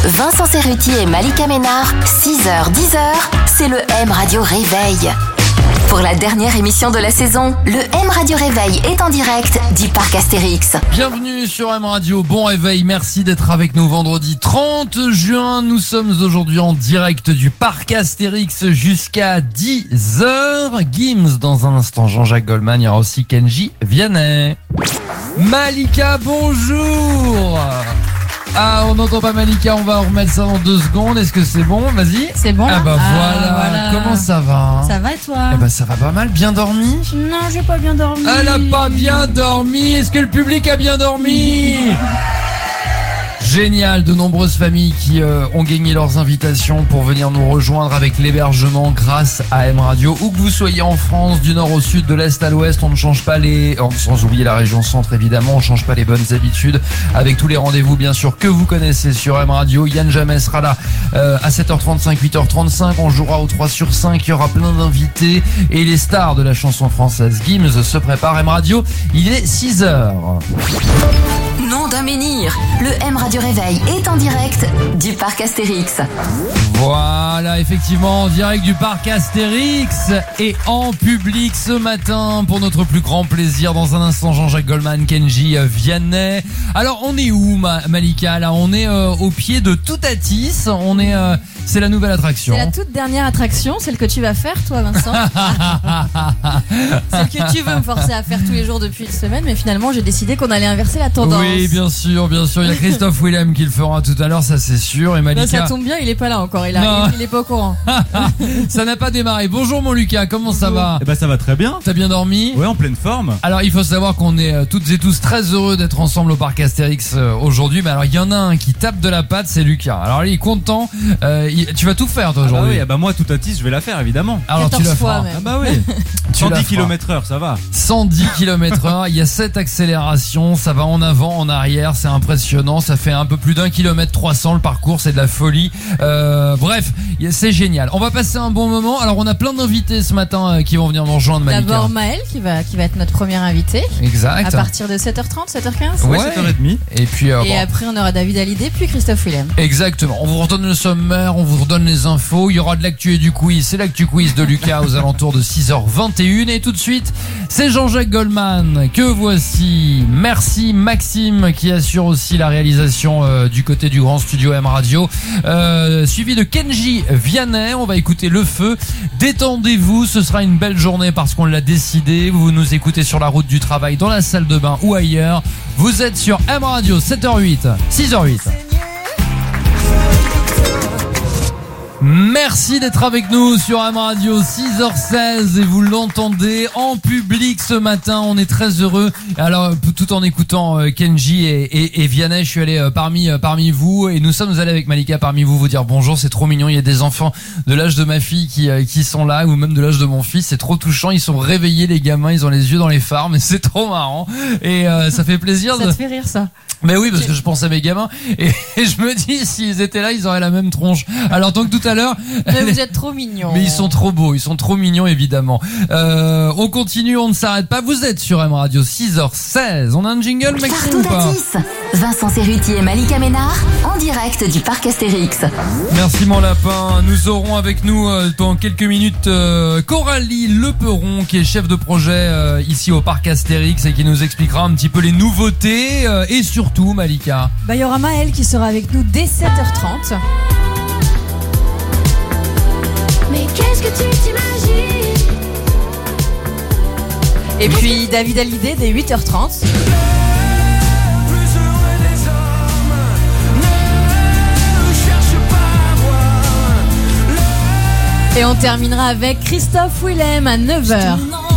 Vincent Cerruti et Malika Ménard, 6h-10h, c'est le M Radio Réveil. Pour la dernière émission de la saison, le M Radio Réveil est en direct du Parc Astérix. Bienvenue sur M Radio, bon réveil, merci d'être avec nous vendredi 30 juin. Nous sommes aujourd'hui en direct du Parc Astérix jusqu'à 10h. Gims dans un instant, Jean-Jacques Goldman, il y aura aussi Kenji Vianney. Malika, bonjour. Ah, on n'entend pas Malika, on va remettre ça dans 2 secondes. Est-ce que c'est bon? Vas-y. C'est bon. Ah bah voilà. Comment ça va? Ça va et toi? Eh bah ça va pas mal, bien dormi? Non, j'ai pas bien dormi. Elle a pas bien dormi. Est-ce que le public a bien dormi? Génial, de nombreuses familles qui ont gagné leurs invitations pour venir nous rejoindre avec l'hébergement grâce à M Radio. Où que vous soyez en France, du nord au sud, de l'est à l'ouest, on ne change pas sans oublier la région centre évidemment, on ne change pas les bonnes habitudes avec tous les rendez-vous bien sûr que vous connaissez sur M Radio. Yann Jamais sera là à 7h35, 8h35, on jouera au 3 sur 5, il y aura plein d'invités et les stars de la chanson française Gims se préparent. M Radio, il est 6h. Nom d'un menhir, le M Radio Réveil est en direct du Parc Astérix. Voilà, effectivement, en direct du Parc Astérix et en public ce matin pour notre plus grand plaisir. Dans un instant, Jean-Jacques Goldman, Kenji Vianney. Alors, on est où, Malika? Là, on est au pied de Toutatis. C'est la nouvelle attraction. C'est la toute dernière attraction, celle que tu vas faire, toi, Vincent. Celle que tu veux me forcer à faire tous les jours depuis une semaine, mais finalement, j'ai décidé qu'on allait inverser la tendance. Oui, bien sûr. Il y a Christophe Willem qui le fera tout à l'heure, ça c'est sûr. Et Malika. Ça tombe bien, il est pas là encore. Il est pas au courant. Ça n'a pas démarré. Bonjour mon Lucas, comment ça va? Eh ben ça va très bien. T'as bien dormi? Ouais, en pleine forme. Alors il faut savoir qu'on est toutes et tous très heureux d'être ensemble au Parc Astérix aujourd'hui. Mais alors il y en a un qui tape de la patte, c'est Lucas. Alors il est content. Tu vas tout faire toi aujourd'hui. Ah bah moi Toutatis, je vais la faire évidemment. Alors tu la feras. Ah bah oui. 110 km/h, ça va. 110 km/h. Il y a 7 accélérations. Ça va en avant, en arrière. C'est impressionnant. Ça fait un peu plus d'1 km 300 le parcours. C'est de la folie. Bref, c'est génial. On va passer un bon moment. Alors on a plein d'invités ce matin qui vont venir nous rejoindre, Malika. D'abord Maël qui va être notre premier invité. Exact. À partir de 7h30, 7h15. Ouais, 7h30. Et puis après on aura David Hallyday puis Christophe Willem. Exactement. On vous redonne le sommaire, on vous redonne les infos. Il y aura de l'actu et du quiz. C'est l'actu quiz de Lucas aux alentours de 6h21. Et tout de suite, c'est Jean-Jacques Goldman que voici. Merci Maxime qui assure aussi la réalisation du côté du grand studio M Radio. Suivi de Kenji Vianney. On va écouter Le Feu. Détendez-vous, ce sera une belle journée parce qu'on l'a décidé. Vous nous écoutez sur la route du travail, dans la salle de bain ou ailleurs. Vous êtes sur M Radio, 7h08, 6h08. Merci d'être avec nous sur M Radio, 6h16 et vous l'entendez en public ce matin. On est très heureux. Alors tout en écoutant Kenji et Vianney, je suis allé parmi vous et nous sommes allés avec Malika parmi vous dire bonjour. C'est trop mignon. Il y a des enfants de l'âge de ma fille qui sont là ou même de l'âge de mon fils. C'est trop touchant. Ils sont réveillés les gamins. Ils ont les yeux dans les phares, mais c'est trop marrant et ça fait plaisir. Ça te fait rire ça? Mais oui, parce que je pense à mes gamins et je me dis s'ils étaient là, ils auraient la même tronche. Alors donc tout à l'heure. Mais vous êtes trop mignons. Mais ils sont trop beaux, ils sont trop mignons évidemment. On continue, on ne s'arrête pas. Vous êtes sur M Radio, 6h16. On a un jingle, Maxime ou pas? Vincent Cerruti et Malika Ménard en direct du Parc Astérix. Merci mon lapin. Nous aurons avec nous dans quelques minutes Coralie Leperon qui est chef de projet ici au Parc Astérix et qui nous expliquera un petit peu les nouveautés et surtout Malika. Il y aura Maël qui sera avec nous dès 7h30. Mais qu'est-ce que tu t'imagines? Et puis David Hallyday dès 8h30. Et on terminera avec Christophe Willem à 9h.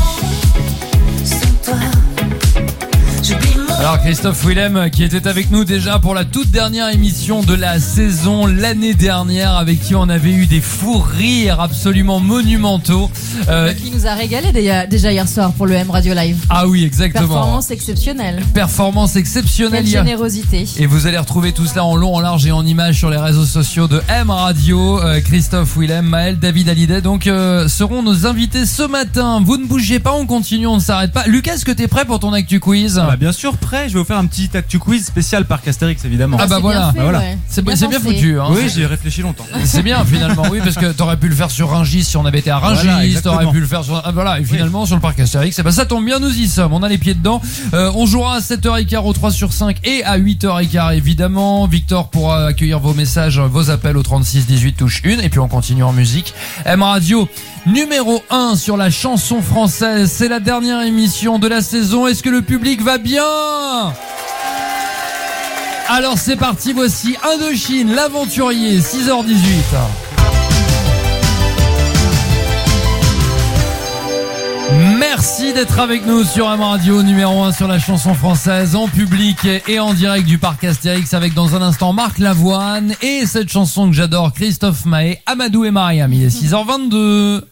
Alors Christophe Willem qui était avec nous déjà pour la toute dernière émission de la saison l'année dernière, avec qui on avait eu des fous rires absolument monumentaux. Qui nous a régalé déjà hier soir pour le M Radio Live. Ah oui, exactement. Performance exceptionnelle. Performance exceptionnelle. Quelle générosité. Et vous allez retrouver tout cela en long, en large et en images sur les réseaux sociaux de M Radio. Christophe Willem, Maël, David Hallyday donc seront nos invités ce matin. Vous ne bougez pas, on continue, on ne s'arrête pas. Lucas, est-ce que t'es prêt pour ton actu quiz? Bien sûr, prêt. après, je vais vous faire un petit Actu Quiz spécial Parc Astérix, évidemment. Ah bah c'est voilà. bien fait, Bah voilà. ouais. C'est bien bien pensé. foutu. Hein. Oui, j'y ai réfléchi longtemps. C'est bien finalement, oui, parce que t'aurais pu le faire sur Rungis si on avait été à Rungis, Voilà, exactement. t'aurais pu le faire sur. Ah, voilà, et finalement sur le parc Astérix, et ben ça tombe bien, nous y sommes, on a les pieds dedans. On jouera à 7h15 au 3 sur 5 et à 8h15 évidemment. Victor pourra accueillir vos messages, vos appels au 36 18 touche 1, et puis on continue en musique. M Radio numéro 1 sur la chanson française, c'est la dernière émission de la saison. Est-ce que le public va bien? Alors c'est parti, voici Indochine, l'aventurier, 6h18. Merci d'être avec nous sur M Radio, numéro 1 sur la chanson française, en public et en direct du parc Astérix, avec dans un instant Marc Lavoine et cette chanson que j'adore, Christophe Maé, Amadou et Mariam. Il est 6h22.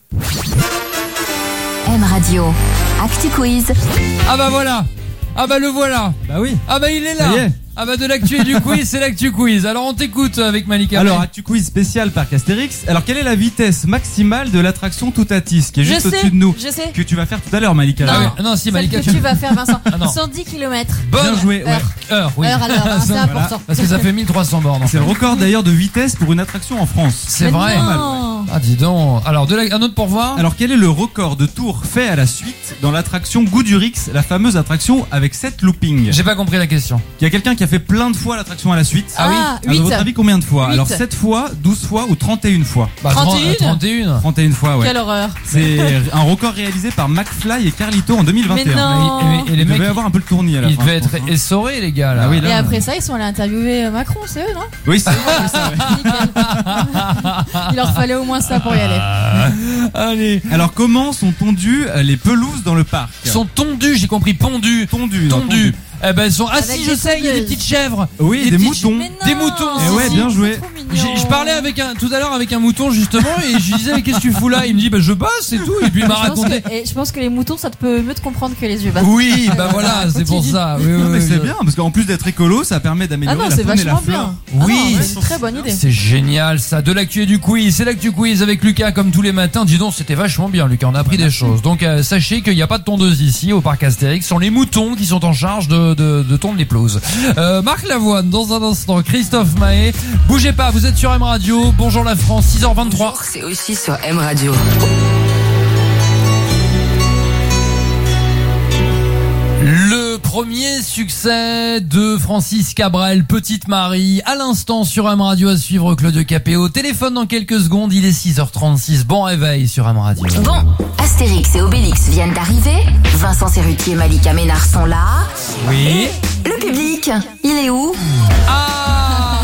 M Radio, Actu Quiz. Ah bah voilà. Ah bah le voilà. Bah oui. Ah bah il est là. Ça y est. Ah bah de l'actu et du quiz, c'est l'actu quiz. Alors on t'écoute avec Malika. Alors, Actu Quiz spécial Parc Astérix. Alors, quelle est la vitesse maximale de l'attraction Toutatis, qui est juste au-dessus de nous, je sais. que tu vas faire tout à l'heure, Malika? Non. Ah oui. Non, si Celle Malika, que tu vas faire, Vincent. Ah non. 110 km. Bonne Bien joué, ouais. heure, oui. Heure à l'heure, hein, c'est Ça, important. Parce que ça fait 1300 bornes. en C'est fait. le record d'ailleurs de vitesse pour une attraction en France. C'est Mais vrai. non. Ah dis donc. Alors un autre pourvoir. Alors, quel est le record de tours fait à la suite dans l'attraction Goudurix, la fameuse attraction avec 7 loopings? J'ai pas compris la question. Il y a quelqu'un qui a fait plein de fois l'attraction à la suite. Ah oui. À 8. votre avis, combien de fois? 8. Alors, 7 fois, 12 fois ou 31 fois? Bah, 31. 31. 31 fois, ouais. Quelle horreur. C'est un record réalisé par McFly et Carlito en 2021. Mais non. Et les Ils mecs, devaient avoir un peu le tournis à la ils fin. devaient je être pense, hein. essorés les gars là. Ah oui, Et là. après ça, ils sont allés interviewer Macron, c'est eux, non? Oui, c'est vrai, ça, ouais. Nickel. Il leur fallait au moins ça pour y aller. Allez. Alors, comment sont tondues les pelouses dans le parc? Ils sont tondus, j'ai compris, pondus. tondues. non, Tondus. Eh ben, elles sont. Ah Avec si, je des sais, il y a des tondeuses. petites chèvres. Oui, des petites- moutons. Mais non. Des moutons. Eh ouais, bien joué. C'est trop mignon. Je parlais tout à l'heure avec un mouton justement et je lui disais mais qu'est-ce que tu fous là? Il me dit bah je bosse et tout et puis il m'a raconté. Je pense que les moutons, ça te peut mieux te comprendre que les yeux. Oui, bah voilà, c'est pour Continue. ça. Oui, Non, mais oui, c'est oui. bien, parce qu'en plus d'être écolo, ça permet Ah d'améliorer non, la c'est faune et la vachement flore. bien. Oui, Ah non, c'est- c'est une très bonne idée. C'est génial ça, de l'actu et du quiz. C'est l'actu quiz avec Lucas comme tous les matins. Dis donc, c'était vachement bien Lucas, on a appris des choses. Donc sachez qu'il n'y a pas de tondeuse ici au parc Astérix. Ce sont les moutons qui sont en charge de tondre les pelouses. Marc Lavoine dans un instant, Christophe Maé. Bougez pas, vous êtes sur M Radio. Bonjour la France, 6h23. C'est aussi sur M Radio. Le premier succès de Francis Cabrel, Petite Marie, à l'instant sur M Radio, à suivre Claudio Capéo. Téléphone dans quelques secondes, il est 6h36. Bon réveil sur M Radio. Bon, Astérix et Obélix viennent d'arriver. Vincent Cerruti et Malika Ménard sont là. Oui. Le public, il est où? Ah!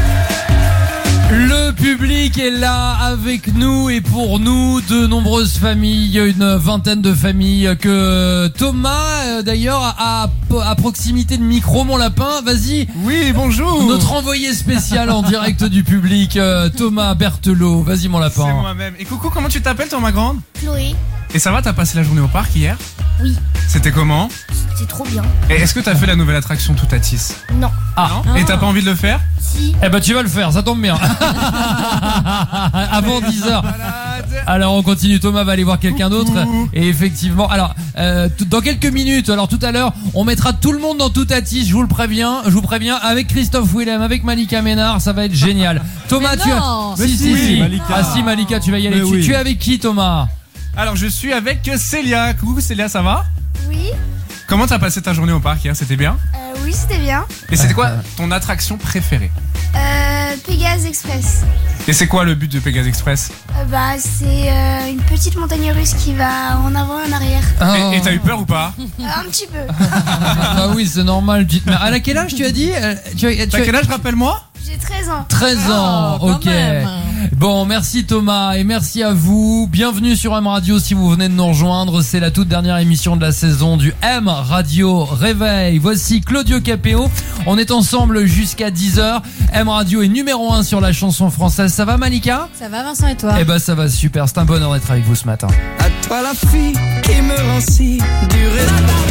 Le public est là avec nous et pour nous, de nombreuses familles, une vingtaine de familles que Thomas d'ailleurs à proximité de micro, mon lapin, vas-y. Oui, bonjour. Notre envoyé spécial en direct du public, Thomas Berthelot, vas-y mon lapin. C'est moi-même. Et coucou, comment tu t'appelles, toi, ma grande? Chloé, Et ça va, t'as passé la journée au parc hier? Oui. C'était comment? c'est trop bien. Et est-ce que t'as fait la nouvelle attraction Toutatis? Non. Non? Et t'as pas envie de le faire? Si. Eh ben tu vas le faire, ça tombe bien. Avant 10h. Alors on continue, Thomas va aller voir quelqu'un d'autre. Et effectivement, alors dans quelques minutes, alors tout à l'heure, on mettra tout le monde dans Toutatis, je vous préviens, avec Christophe Willem, avec Malika Ménard, ça va être génial. Thomas, Mais tu as... non. Mais si, Malika. Ah si Malika, tu vas y aller. Mais oui. Tu es avec qui Thomas? Alors, je suis avec Célia. Coucou Célia, ça va? Oui. Comment t'as passé ta journée au parc hier? C'était bien? Oui, c'était bien. Et c'était quoi ton attraction préférée? Pégase Express. Et c'est quoi le but de Pegasus Express? C'est une petite montagne russe qui va en avant et en arrière. Oh. Et t'as eu peur ou pas? Un petit peu. Ah oui, c'est normal, petite mère. À quel âge tu as dit? T'as quel âge, rappelle-moi? J'ai 13 ans. 13 ans, Oh, quand ok. même. Bon, merci Thomas et merci à vous. Bienvenue sur M Radio si vous venez de nous rejoindre. C'est la toute dernière émission de la saison du M Radio Réveil. Voici Claudio Capéo. On est ensemble jusqu'à 10h. M Radio est numéro 1 sur la chanson française. Ça va Malika? Ça va, Vincent, et toi? Eh ben ça va super. C'est un bonheur d'être avec vous ce matin. À toi la fille qui me rend si dur.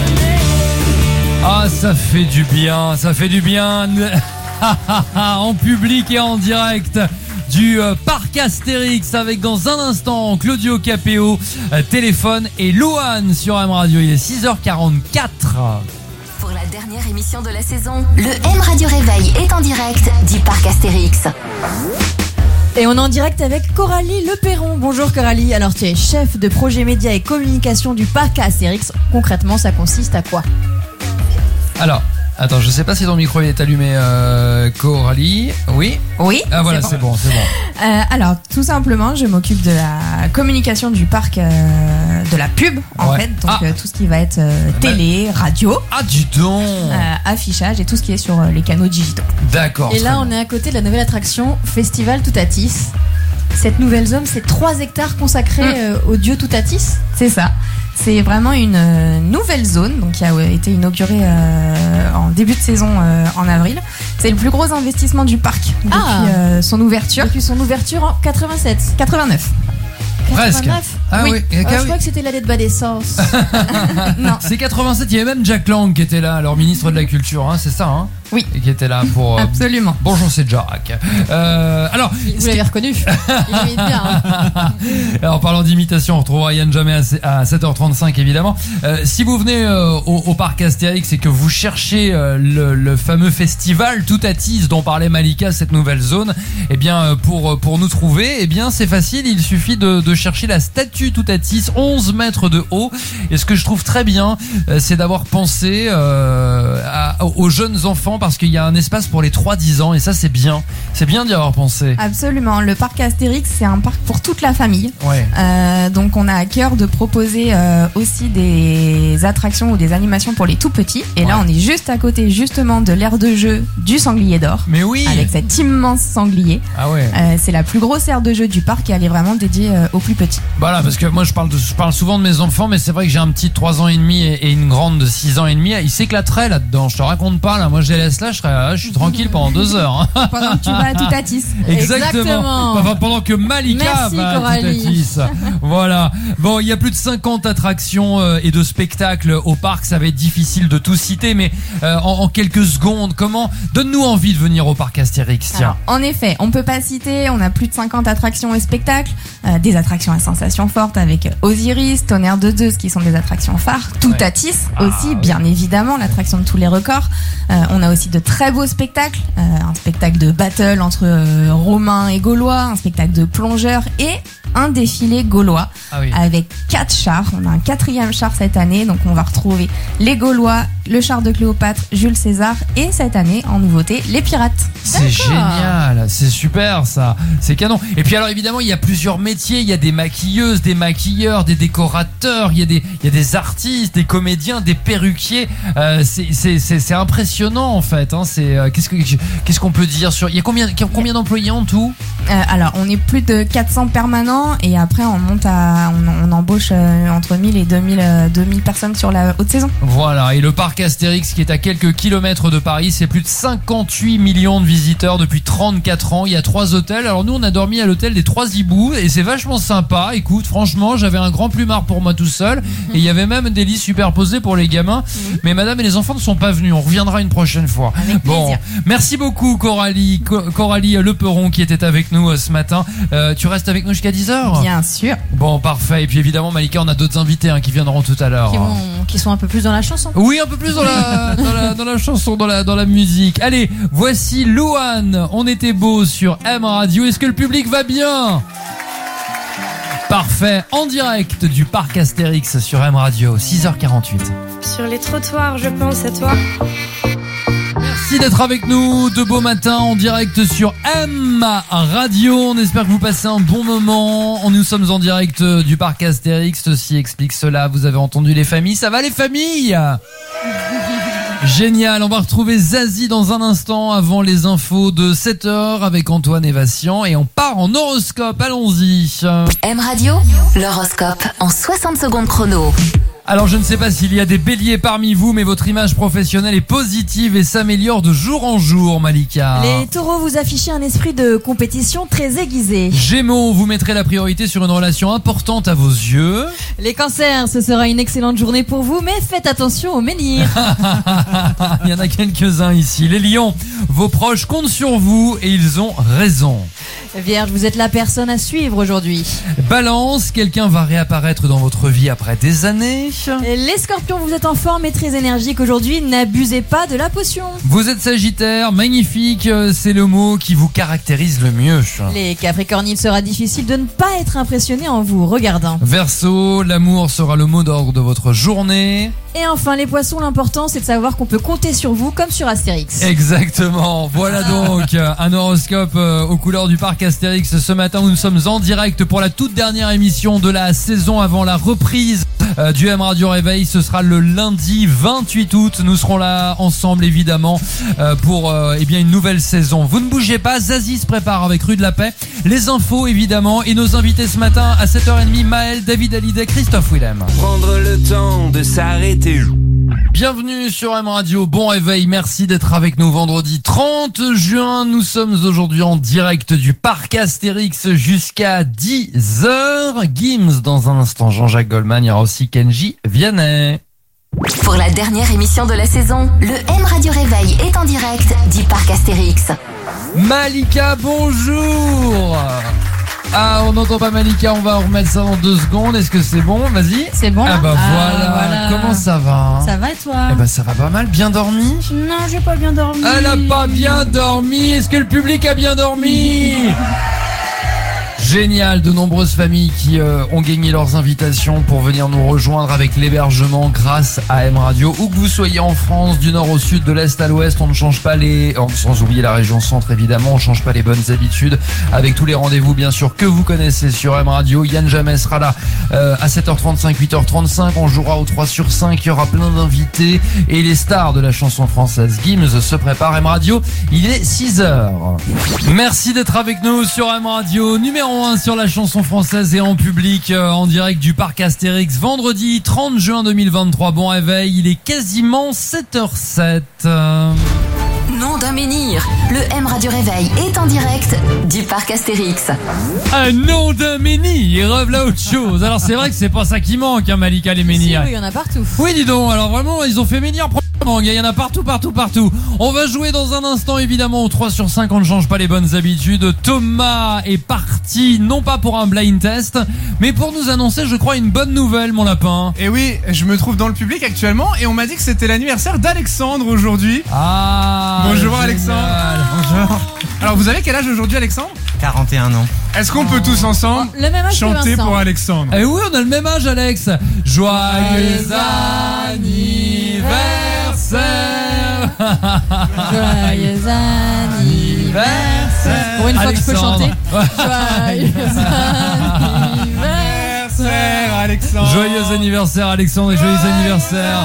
Ah, ça fait du bien, ça fait du bien. En public et en direct du parc Astérix avec dans un instant Claudio Capéo, téléphone et Louane sur M Radio. Il est 6h44. Pour la dernière dernière émission de la saison, le M Radio Réveil est en direct du parc Astérix. Et on est en direct avec Coralie Le Perron. Bonjour Coralie, alors tu es chef de projet média et communication du parc Astérix. Concrètement, ça consiste à quoi? Alors, attends, je sais pas si ton micro est allumé, Coralie. Oui. Ah voilà, c'est bon. Alors, tout simplement, je m'occupe de la communication du parc, de la pub, en fait. Donc, tout ce qui va être télé, radio. Ah, dis donc. Affichage et tout ce qui est sur les canaux digitaux. D'accord. Et là, on est à côté de la nouvelle attraction Festival Toutatis. Cette nouvelle zone, c'est 3 hectares consacrés au dieu Toutatis. C'est ça. C'est vraiment une nouvelle zone, donc qui a été inaugurée en début de saison en avril. C'est le plus gros investissement du parc depuis son ouverture. Depuis son ouverture en 87. 89. Presque. 89. Ah oui. Je crois que c'était l'année de bas d'essence. Non. C'est 87, il y avait même Jack Lang qui était là, alors ministre de la Culture, hein, c'est ça, hein? Oui. Et qui était là pour... Absolument. Bonjour, c'est Jack. Alors... Vous l'avez reconnu. Il imite bien. Hein. Alors, en parlant d'imitation, on retrouvera Yann Jamais à 7h35, évidemment. Si vous venez au parc Astérix et que vous cherchez le fameux festival Toutatis dont parlait Malika, cette nouvelle zone, eh bien, pour nous trouver, eh bien, c'est facile, il suffit de chercher la statue Toutatis, 11 mètres de haut. Et ce que je trouve très bien, c'est d'avoir pensé aux jeunes enfants, parce qu'il y a un espace pour les 3-10 ans, et ça, c'est bien. C'est bien d'y avoir pensé. Absolument. Le parc Astérix, c'est un parc pour toute la famille. Ouais. Donc, on a à cœur de proposer aussi des attractions ou des animations pour les tout petits. Et là, on est juste à côté, justement, de l'aire de jeu du Sanglier d'Or. Mais oui. Avec cet immense sanglier. Ah ouais. C'est la plus grosse aire de jeu du parc et elle est vraiment dédiée aux plus petits. Voilà, parce que moi, je parle souvent de mes enfants, mais c'est vrai que j'ai un petit de 3 ans et demi et une grande de 6 ans et demi. Ils s'éclateraient là-dedans. Je te raconte pas, là. Moi, je les laisse là, je suis tranquille pendant 2 heures. Hein. Pendant que tu vas à Toutatis. Exactement. Enfin, pendant que Malika va à Toutatis. Voilà. Bon, il y a plus de 50 attractions et de spectacles au parc. Ça va être difficile de tout citer, mais en quelques secondes, donne-nous envie de venir au parc Astérix, tiens. Alors, en effet, on peut pas citer, on a plus de 50 attractions et spectacles, des attractions à sensations fortes avec Osiris, Tonnerre de Zeus qui sont des attractions phares, Toutatis aussi, bien évidemment, l'attraction de tous les records. On a aussi de très beaux spectacles, un spectacle de battle entre Romains et Gaulois, un spectacle de plongeurs et un défilé gaulois avec 4 chars. On a un 4e char cette année, donc on va retrouver les Gaulois, le char de Cléopâtre, Jules César et cette année, en nouveauté, les pirates. C'est génial, c'est super ça, c'est canon. Et puis alors évidemment, il y a plusieurs métiers, il y a des maquilleuses, des maquilleurs, des décorateurs, il y a des artistes, des comédiens, des perruquiers. C'est impressionnant en fait. Hein. Qu'est-ce qu'on peut dire sur... Il y a combien d'employés en tout? Alors, on est plus de 400 permanents et après on embauche entre 1000 et 2000 personnes sur la haute saison. Voilà, et le parc Astérix qui est à quelques kilomètres de Paris, c'est plus de 58 millions de visiteurs depuis 34 ans. Il y a 3 hôtels. Alors nous, on a dormi à l'hôtel des 3 hiboux et c'est vachement sympa. Écoute, franchement, j'avais un grand plumard pour moi tout seul et il y avait même des lits superposés pour les gamins. Mais madame et les enfants ne sont pas venus. On reviendra une prochaine fois. Bon, merci beaucoup Coralie Le Perron qui était avec nous ce matin. Tu restes avec nous jusqu'à 10h? Bien sûr. Bon, parfait. Et puis évidemment, Malika, on a d'autres invités qui viendront tout à l'heure. Qui sont un peu plus dans la chanson. Oui, un peu plus dans la chanson, dans la musique. Allez, voici Louane. On était beau sur M Radio. Est-ce que le public va bien? Parfait. En direct du parc Astérix sur M Radio, 6h48. Sur les trottoirs, je pense à toi. Merci d'être avec nous de beau matin en direct sur M Radio. On espère que vous passez un bon moment. Nous sommes en direct du parc Astérix. Ceci explique cela. Vous avez entendu les familles. Ça va les familles? Génial. On va retrouver Zazie dans un instant avant les infos de 7h avec Antoine et Vassian. Et on part en horoscope. Allons-y. M Radio, l'horoscope en 60 secondes chrono. Alors je ne sais pas s'il y a des béliers parmi vous, mais votre image professionnelle est positive et s'améliore de jour en jour, Malika. Les taureaux, vous affichez un esprit de compétition très aiguisé. Gémeaux, vous mettrez la priorité sur une relation importante à vos yeux. Les cancers, ce sera une excellente journée pour vous, mais faites attention aux menhirs. Il y en a quelques-uns ici. Les lions, vos proches comptent sur vous et ils ont raison. Vierge, vous êtes la personne à suivre aujourd'hui. Balance, quelqu'un va réapparaître dans votre vie après des années. Les Scorpions, vous êtes en forme et très énergique aujourd'hui. N'abusez pas de la potion. Vous êtes Sagittaire, magnifique, c'est le mot qui vous caractérise le mieux. Les Capricornes, il sera difficile de ne pas être impressionné en vous regardant. Verseau, l'amour sera le mot d'ordre de votre journée. Et enfin, les Poissons, l'important c'est de savoir qu'on peut compter sur vous comme sur Astérix. Exactement, voilà donc un horoscope aux couleurs du parc Astérix. Ce matin, nous sommes en direct pour la toute dernière émission de la saison avant la reprise du M Radio Réveil. Ce sera le lundi 28 août. Nous serons là ensemble évidemment pour une nouvelle saison. Vous ne bougez pas, Zazie se prépare avec Rue de la Paix. Les infos évidemment et nos invités ce matin à 7h30, Maël, David Hallyday, Christophe Willem. Prendre le temps de s'arrêter. Bienvenue sur M Radio, bon réveil, merci d'être avec nous vendredi 30 juin. Nous sommes aujourd'hui en direct du parc Astérix jusqu'à 10h. Gims dans un instant, Jean-Jacques Goldman, il y aura aussi Kenji Vianney. Pour la dernière émission de la saison, le M Radio Réveil est en direct du parc Astérix. Malika, bonjour. Ah, on n'entend pas Malika, on va remettre ça dans 2 secondes. Est-ce que c'est bon? Vas-y. C'est bon là? Ah bah voilà. Comment ça va? Ça va et toi? Eh bah ça va pas mal, bien dormi? Non, j'ai pas bien dormi. Elle a pas bien dormi. Est-ce que le public a bien dormi? Génial, de nombreuses familles qui ont gagné leurs invitations pour venir nous rejoindre avec l'hébergement grâce à M Radio. Où que vous soyez en France, du nord au sud, de l'est à l'ouest, on ne change pas sans oublier la région centre évidemment, on ne change pas les bonnes habitudes avec tous les rendez-vous bien sûr que vous connaissez sur M Radio. Yann Jamais sera là à 7h35, 8h35, on jouera au 3 sur 5, il y aura plein d'invités et les stars de la chanson française Gims se préparent. M Radio, il est 6h. Merci d'être avec nous sur M Radio, numéro 1 sur la chanson française et en public en direct du parc Astérix vendredi 30 juin 2023. Bon réveil, il est quasiment 7h07. Nom d'un menhir, le M Radio Réveil est en direct du parc Astérix. Un nom d'un menhir, là autre chose. Alors c'est vrai que c'est pas ça qui manque, hein, Malika, les menhirs. Oui, il y en a partout. Oui, dis donc, alors vraiment, ils ont fait menhir. Il y en a partout. On va jouer dans un instant évidemment au 3 sur 5, on ne change pas les bonnes habitudes. Thomas est parti, non pas pour un blind test, mais pour nous annoncer, je crois, une bonne nouvelle, mon lapin. Et oui, je me trouve dans le public actuellement et on m'a dit que c'était l'anniversaire d'Alexandre aujourd'hui. Ah, bonjour génial. Alexandre. Bonjour. Alors vous avez quel âge aujourd'hui Alexandre? 41 ans. Est-ce qu'on peut tous ensemble Le même âge que chanter Vincent. pour Alexandre? Eh oui, on a le même âge, Alex. Joyeux anniversaire. Joyeux anniversaire. Pour une fois que je peux Alexandre. chanter. Joyeux anniversaire. Alexandre. Joyeux anniversaire, Alexandre, et joyeux anniversaire.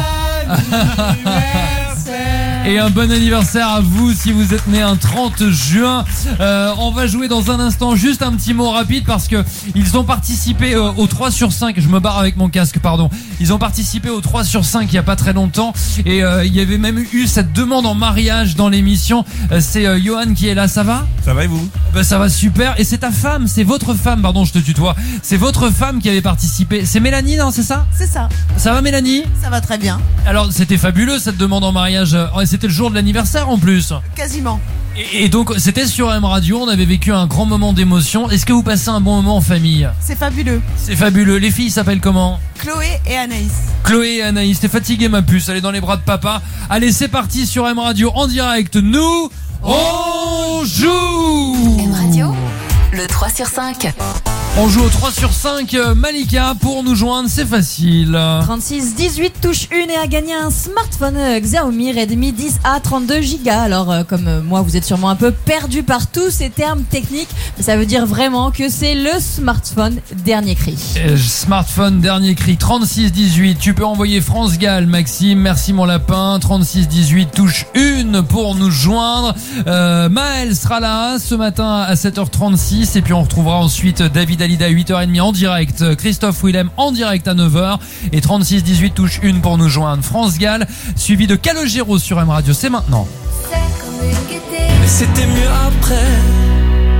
Et un bon anniversaire à vous si vous êtes né un 30 juin. On va jouer dans un instant. Juste un petit mot rapide parce que ils ont participé au 3 sur 5. Je me barre avec mon casque, pardon. Ils ont participé au 3 sur 5 il y a pas très longtemps. Et il y avait même eu cette demande en mariage dans l'émission. C'est Johan qui est là, ça va? Ça va et vous? Ben, ça va super. Et c'est ta femme, c'est votre femme, pardon, je te tutoie. C'est votre femme qui avait participé. C'est Mélanie, non, c'est ça? C'est ça, Ça va, Mélanie? ça va très bien, Alors, c'était fabuleux cette demande en mariage. C'était le jour de l'anniversaire en plus. quasiment. Et donc, c'était sur M Radio. On avait vécu un grand moment d'émotion. Est-ce que vous passez un bon moment en famille? C'est fabuleux. C'est fabuleux. Les filles s'appellent comment? Chloé et Anaïs. Chloé et Anaïs. T'es fatiguée, ma puce. Elle est dans les bras de papa. Allez, c'est parti sur M Radio en direct. Nous, on joue! M Radio, le 3 sur 5. On joue au 3 sur 5. Malika, pour nous joindre, c'est facile. 36 18 touche 1 et a gagné un smartphone Xiaomi Redmi 10A 32 Go. Alors comme moi vous êtes sûrement un peu perdu par tous ces termes techniques, mais ça veut dire vraiment que c'est le smartphone dernier cri. Smartphone dernier cri 36 18. Tu peux envoyer France Gall, Maxime. Merci mon lapin. 36 18 touche 1 pour nous joindre. Maël sera là ce matin à 7h36 et puis on retrouvera ensuite David Hallyday à 8h30 en direct, Christophe Willem en direct à 9h et 36 18 touche 1 pour nous joindre. France Gall suivi de Calogero sur M Radio. C'est maintenant. C'était mieux après.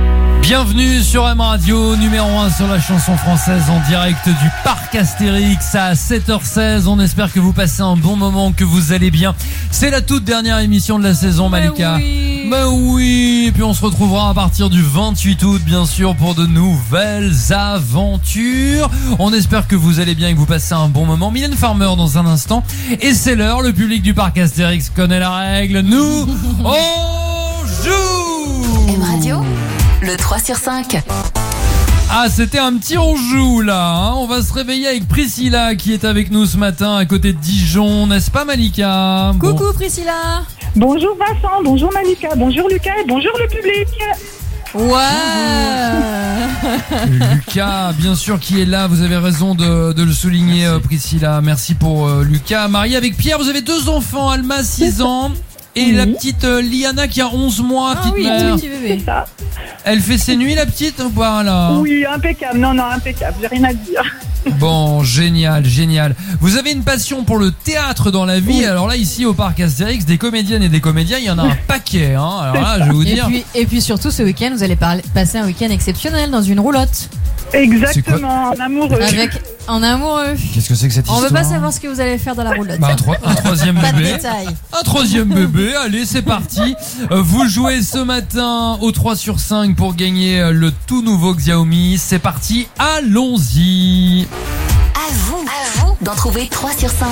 Bienvenue sur M Radio, numéro 1 sur la chanson française en direct du Parc Astérix à 7h16. On espère que vous passez un bon moment, que vous allez bien. C'est la toute dernière émission de la saison, Malika. Ben oui, et puis on se retrouvera à partir du 28 août, bien sûr, pour de nouvelles aventures. On espère que vous allez bien et que vous passez un bon moment. Mylène Farmer dans un instant. Et c'est l'heure, le public du Parc Astérix connaît la règle. Nous, on joue. M Radio, le 3 sur 5. Ah, c'était un petit on joue là, hein. On va se réveiller avec Priscilla qui est avec nous ce matin à côté de Dijon, n'est-ce pas Malika? Coucou Priscilla. Bonjour Vincent, bonjour Malika, bonjour Lucas et bonjour le public. Ouais. Lucas, bien sûr, qui est là, vous avez raison de le souligner. Merci. Priscilla, merci pour Lucas. Mariée avec Pierre, vous avez 2 enfants, Alma 6 ans et la petite Liana qui a 11 mois. Ah oui, tout petit bébé. C'est ça. Elle fait ses nuits la petite ou pas là? Oui, impeccable, non, impeccable, j'ai rien à dire. Bon, génial. Vous avez une passion pour le théâtre dans la vie. Oui. Alors là, ici au Parc Astérix, des comédiennes et des comédiens, il y en a un paquet. Hein. Alors là, je vais vous dire. Et puis surtout, ce week-end, vous allez passer un week-end exceptionnel dans une roulotte. Exactement, en amoureux. En amoureux. Qu'est-ce que c'est que cette histoire? On veut pas savoir ce que vous allez faire dans la roulotte. Bah, un troisième pas bébé. de détails. Un troisième bébé. Allez, c'est parti. Vous jouez ce matin au 3 sur 5 pour gagner le tout nouveau Xiaomi. C'est parti, allons-y. À vous d'en trouver 3 sur 5.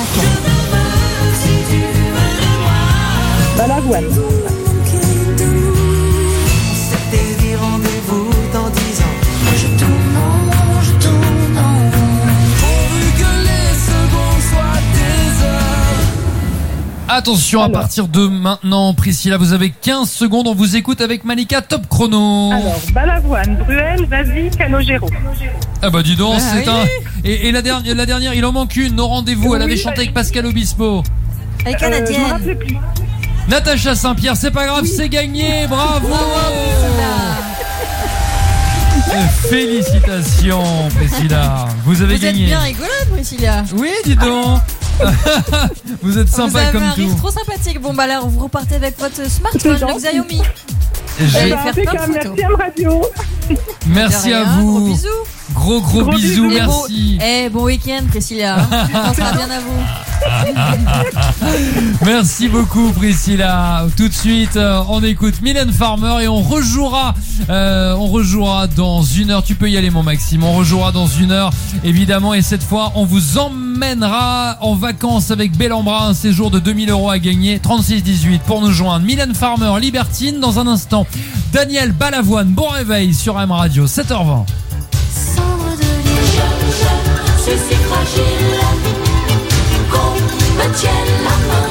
Balavoine. Attention, à partir de maintenant, Priscilla, vous avez 15 secondes. On vous écoute avec Malika, top chrono. Alors, Balavoine, Bruel, Zazie, Calogero. Ah bah dis donc, c'est un... Et la dernière, il en manque une, nos rendez-vous. Elle avait chanté avec Pascal Obispo. Avec canadienne. Je me rappelais plus. Natacha Saint-Pierre, c'est pas grave, c'est gagné, bravo. Félicitations, Priscilla. Vous avez gagné. Vous êtes bien rigolote, Priscilla. Oui, dis donc. Vous êtes sympa comme tout. Vous avez un rire trop sympathique. Bon bah là, vous repartez avec votre smartphone, le Xiaomi. Merci M Radio. Merci à vous. Gros bisous. Gros bisous, merci. Bon week-end, Priscilla. On sera bien à vous. Merci beaucoup, Priscilla. Tout de suite, on écoute Mylène Farmer et on rejouera dans 1 heure. Tu peux y aller, mon Maxime. On rejouera dans 1 heure, évidemment. Et cette fois, on vous emmènera en vacances avec Bellambra. Un séjour de 2000 € à gagner. 36-18 pour nous joindre. Mylène Farmer, Libertine. Dans un instant, Daniel Balavoine. Bon réveil sur M Radio, 7h20. Je suis si fragile qu'on me tienne la main.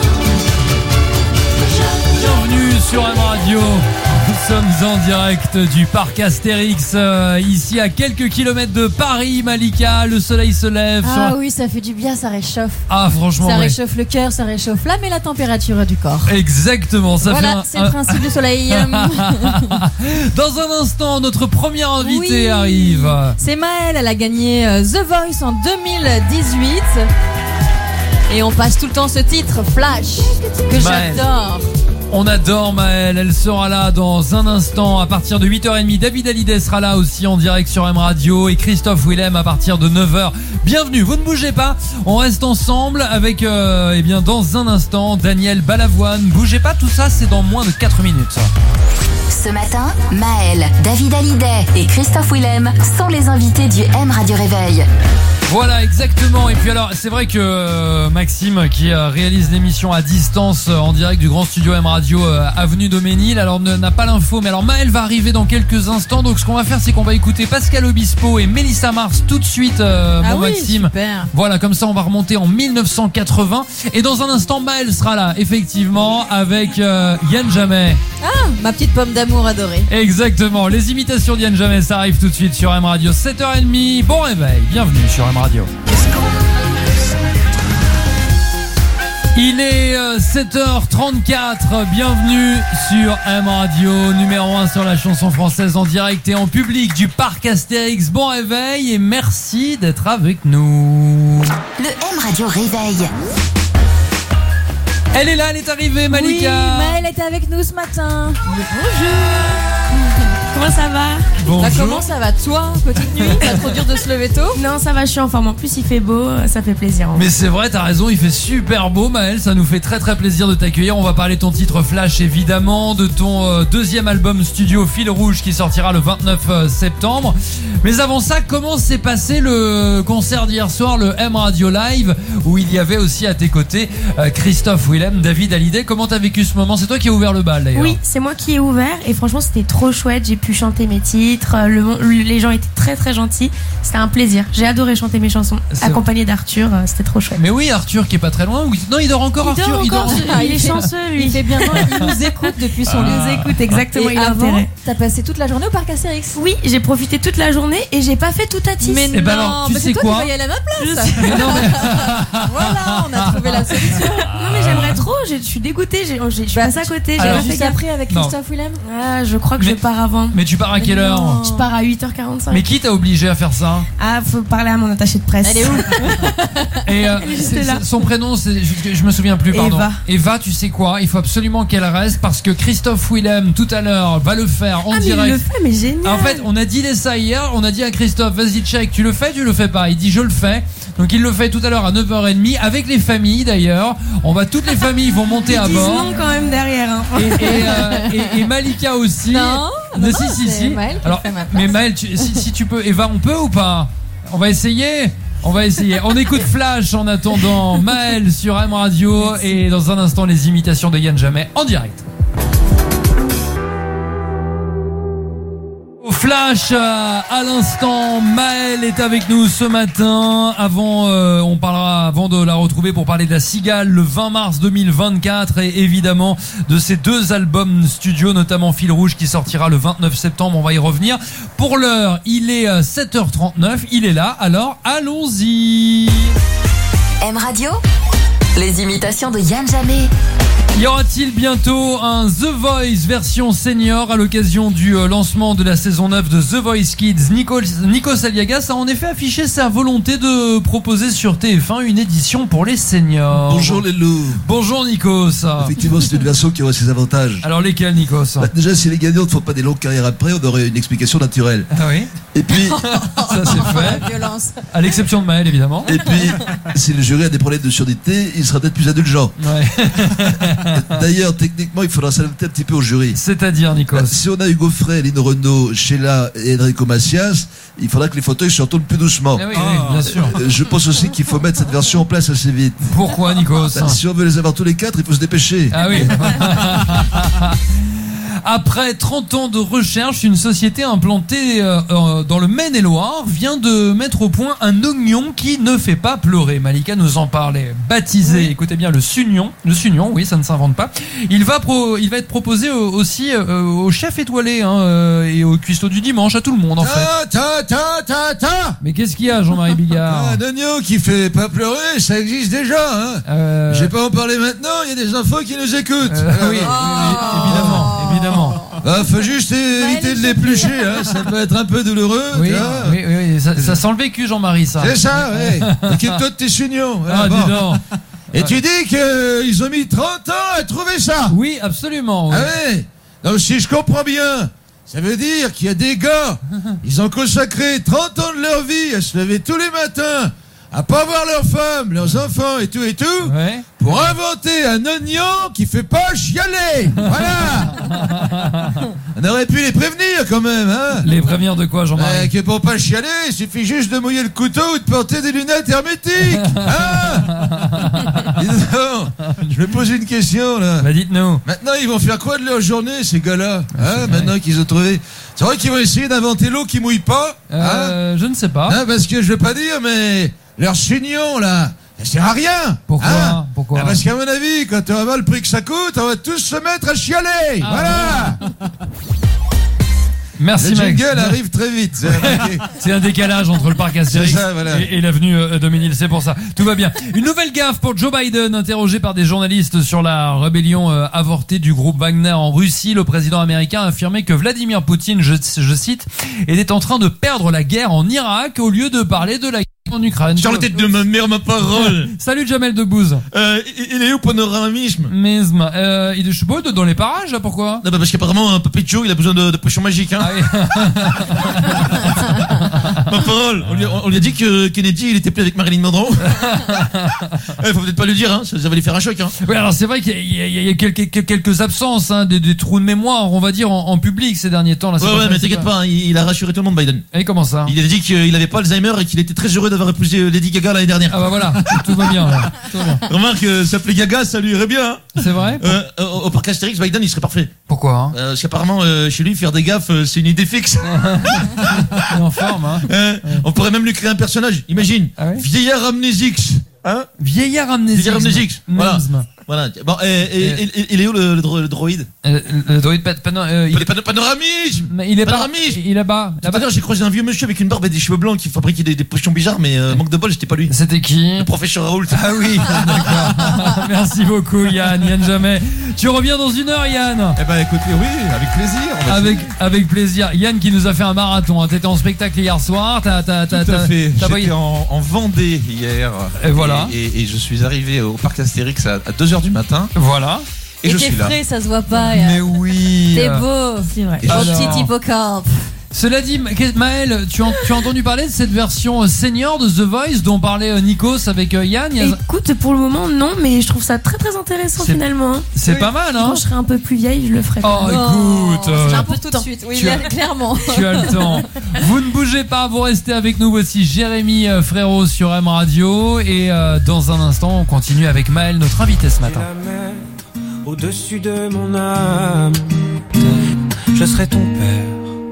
Bienvenue sur M Radio. Nous sommes en direct du Parc Astérix, ici à quelques kilomètres de Paris, Malika. Le soleil se lève. Oui, ça fait du bien, ça réchauffe. Ah, franchement, ça réchauffe le cœur, ça réchauffe l'âme et la température du corps. Exactement, ça voilà, c'est le principe du soleil. Dans un instant, notre première invitée arrive. C'est Maëlle, elle a gagné The Voice en 2018. Et on passe tout le temps ce titre, Flash, que j'adore. On adore Maëlle, elle sera là dans un instant à partir de 8h30. David Hallyday sera là aussi en direct sur M Radio et Christophe Willem à partir de 9h. Bienvenue, vous ne bougez pas, on reste ensemble avec dans un instant Daniel Balavoine. Bougez pas, tout ça c'est dans moins de 4 minutes. Ce matin, Maëlle, David Hallyday et Christophe Willem sont les invités du M Radio Réveil. Voilà, exactement. Et puis alors, c'est vrai que Maxime, qui réalise l'émission à distance en direct du grand studio M Radio avenue Doménil, alors n'a pas l'info, mais alors Maëlle va arriver dans quelques instants. Donc ce qu'on va faire, c'est qu'on va écouter Pascal Obispo et Mélissa Mars tout de suite, Maxime. Super. Voilà, comme ça on va remonter en 1980. Et dans un instant, Maëlle sera là, effectivement, avec Yann Jamais. Ah, ma petite pomme d'amour adorée. Exactement. Les imitations d'Yann Jamais, ça arrive tout de suite sur M Radio. 7h30. Bon réveil. Bienvenue sur M Radio. Il est 7h34, bienvenue sur M Radio, numéro 1 sur la chanson française en direct et en public du Parc Astérix. Bon réveil et merci d'être avec nous. Le M Radio Réveil. Elle est là, elle est arrivée, Malika. Oui, Maëlle était avec nous ce matin. Bonjour. Comment ça va? Bonjour. Comment ça va toi, petite nuit? Pas trop dur de se lever tôt? Non, ça va, je suis en forme. En plus, il fait beau, ça fait plaisir. Mais c'est vrai, t'as raison, il fait super beau, Maël. Ça nous fait très très plaisir de t'accueillir. On va parler de ton titre Flash, évidemment, de ton deuxième album studio Fil Rouge qui sortira le 29 septembre. Mais avant ça, comment s'est passé le concert d'hier soir, le M Radio Live, où il y avait aussi à tes côtés Christophe Willem, David Hallyday. Comment t'as vécu ce moment? C'est toi qui as ouvert le bal d'ailleurs. Oui, c'est moi qui ai ouvert et franchement, c'était trop chouette. J'ai pu chanter mes titres. Les gens étaient très très gentils. C'était un plaisir. J'ai adoré chanter mes chansons, accompagné d'Arthur. C'était trop chouette. Mais oui, Arthur qui est pas très loin. Non, il dort encore, Arthur. Il est chanceux, lui. Il fait bien, il nous écoute depuis son lit. Il nous écoute, exactement. Et il a avant, intérêt. t'as passé toute la journée au parc Astérix? Oui, j'ai profité toute la journée et j'ai pas fait tout à Tis. Mais Eh ben non, alors, tu mais sais c'est toi quoi qui vas y aller à ma place. Mais non, mais... Voilà, on a trouvé la solution. Non mais j'aimerais trop, je suis dégoûtée, je suis passée à côté. Alors, J'ai Juste après avec Christophe Willem. Ah, je crois que je pars avant. Mais tu pars à quelle heure? Je pars à 8h45. Mais qui t'a obligé à faire ça? Ah, faut parler à mon attaché de presse. Elle est où? Et son prénom, je me souviens plus, pardon. Eva, tu sais quoi? Il faut absolument qu'elle reste parce que Christophe Willem, tout à l'heure, va le faire en direct. Mais il le fait, mais génial. En fait, on a dit ça hier, on a dit à Christophe, vas-y check, tu le fais, tu le fais pas? Il dit je le fais. Donc il le fait tout à l'heure à 9h30 avec les familles d'ailleurs. Toutes les familles vont monter à bord. Non quand même derrière. Hein. Et Malika aussi. Non, si. Maël qui Alors, fait ma place. mais Maël, si tu peux, Eva, on peut ou pas? On va essayer. On écoute Flash en attendant Maël sur M Radio. Et dans un instant, les imitations de Yann Jamais en direct. Flash, à l'instant, Maël est avec nous ce matin. Avant de la retrouver pour parler de la Cigale le 20 mars 2024 et évidemment de ses deux albums studio, notamment Fil Rouge qui sortira le 29 septembre. On va y revenir. Pour l'heure, il est 7h39. Il est là. Alors, allons-y. M Radio, les imitations de Yann Jamais. Y aura-t-il bientôt un The Voice version senior à l'occasion du lancement de la saison 9 de The Voice Kids? Nikos Aliagas a en effet affiché sa volonté de proposer sur TF1 une édition pour les seniors. Bonjour les loups. Bonjour Nikos. Effectivement, c'est une version qui aurait ses avantages. Alors lesquels, Nikos? Déjà, si les gagnants ne font pas des longues carrières après, on aurait une explication naturelle. Ah oui. Et puis, ça c'est fait. La violence. À l'exception de Maël, évidemment. Et puis, si le jury a des problèmes de surdité, il sera peut-être plus indulgent. Ouais. D'ailleurs, techniquement, il faudra s'adapter un petit peu au jury. C'est-à-dire, Nikos? Si on a Hugo Frey, Lino Renaud, Sheila et Enrico Macias, il faudra que les fauteuils se retournent plus doucement. Oui, bien sûr. Je pense aussi qu'il faut mettre cette version en place assez vite. Pourquoi, Nikos? Si on veut les avoir tous les quatre, il faut se dépêcher. Ah oui. Après 30 ans de recherche, une société implantée dans le Maine-et-Loire vient de mettre au point un oignon qui ne fait pas pleurer. Malika nous en parlait. Baptisé, écoutez bien, le Sugnon, oui, ça ne s'invente pas. Il va être proposé aussi aux chefs étoilés et aux cuistots du dimanche, à tout le monde en fait. Mais qu'est-ce qu'il y a, Jean-Marie Bigard? Un oignon qui fait pas pleurer, ça existe déjà. Je vais pas en parler maintenant, il y a des infos qui nous écoutent. Oui, évidemment. Faut juste éviter de l'éplucher, ça peut être un peu douloureux. Oui, ça sent le vécu, Jean-Marie, ça. C'est ça, oui. Occupe-toi de tes sugnons. Dis donc. Et tu dis qu'ils ont mis 30 ans à trouver ça? Oui, absolument. Oui. Ah oui. Donc si je comprends bien, ça veut dire qu'il y a des gars, ils ont consacré 30 ans de leur vie à se lever tous les matins, à pas voir leurs femmes, leurs enfants et tout, pour inventer un oignon qui fait pas chialer. Voilà. On aurait pu les prévenir quand même, Les prévenir de quoi, Jean-Marie? Que pour pas chialer, il suffit juste de mouiller le couteau ou de porter des lunettes hermétiques. Dis donc, je me pose une question là. Bah dites-nous. Maintenant, ils vont faire quoi de leur journée, ces gars-là? Maintenant qu'ils ont trouvé. C'est vrai qu'ils vont essayer d'inventer l'eau qui mouille pas? Je ne sais pas. Parce que je veux pas dire, mais leur chignon là, ça sert à rien. Pourquoi? Parce qu'à mon avis, quand on va voir le prix que ça coûte, on va tous se mettre à chialer. Voilà. Merci, le Max. jingle arrive très vite. C'est un décalage entre le parc Astérix et l'avenue Doménil, c'est pour ça. Tout va bien. Une nouvelle gaffe pour Joe Biden, interrogé par des journalistes sur la rébellion avortée du groupe Wagner en Russie. Le président américain a affirmé que Vladimir Poutine, je cite, était en train de perdre la guerre en Irak au lieu de parler de la guerre En Ukraine. Sur la tête de ma mère, ma parole. Salut Jamel Debbouze. Il est où panoramisme? Misme. Il est, je sais pas, dans les parages, là, pourquoi? Non, bah parce qu'apparemment, Papy Joe, il a besoin de potions magiques, hein. Ah oui. Ma parole, on lui a dit que Kennedy, il était plus avec Marilyn Monroe. Faut peut-être pas lui dire, hein, ça va lui faire un choc, hein. Oui, alors c'est vrai qu'il y a quelques absences, hein, des trous de mémoire, on va dire, en public ces derniers temps. Là, ouais, mais t'inquiète pas, hein, il a rassuré tout le monde, Biden. Et comment ça? Il a dit qu'il avait pas Alzheimer et qu'il était très heureux d'avoir épousé Lady Gaga l'année dernière. Ah bah voilà, tout va bien, là. Tout va bien. Remarque, s'appeler Gaga, ça lui irait bien, hein. C'est vrai? Au parc Astérix, Biden, il serait parfait. Pourquoi, hein? Parce qu'apparemment, chez lui, faire des gaffes, c'est une idée fixe. Il est en forme, hein. On pourrait même lui créer un personnage, imagine. Ah ouais? Vieillard amnésique. Hein? Vieillard amnésique. Voilà. Voilà. Bon, il est où le droïde? Le droïde, il est panoramisme. Mais il est panoramisme. Il est là-bas. D'ailleurs, j'ai croisé un vieux monsieur avec une barbe et des cheveux blancs qui fabriquait des potions bizarres, mais manque de bol, c'était pas lui. C'était qui? Le professeur Raoult. Ah oui, d'accord. Merci beaucoup, Yann Jamais. Tu reviens dans 1 heure, Yann? Eh ben, écoutez, oui, avec plaisir. Avec plaisir. Yann qui nous a fait un marathon. Hein. T'étais en spectacle hier soir. Tout à fait. J'étais en Vendée hier. Et voilà. Et je suis arrivé au parc Astérix à 2h du matin. Voilà. Et je suis là. t'es frais, ça se voit pas. Mais oui. T'es beau. C'est vrai. Ton petit hippocampe. Cela dit, Maëlle, tu as entendu parler de cette version senior de The Voice dont parlait Nikos avec Yann? Écoute, pour le moment, non, mais je trouve ça très très intéressant finalement. C'est pas mal, hein? Quand je serai un peu plus vieille, je le ferai. Oh, écoute. J'ai un peu tout de suite. Oui, clairement. Tu as le temps. Vous ne bougez pas, vous restez avec nous. Voici Jérémy Frérot sur M Radio. Et dans un instant, on continue avec Maëlle, notre invité ce matin. Au-dessus de mon âme, je serai ton père.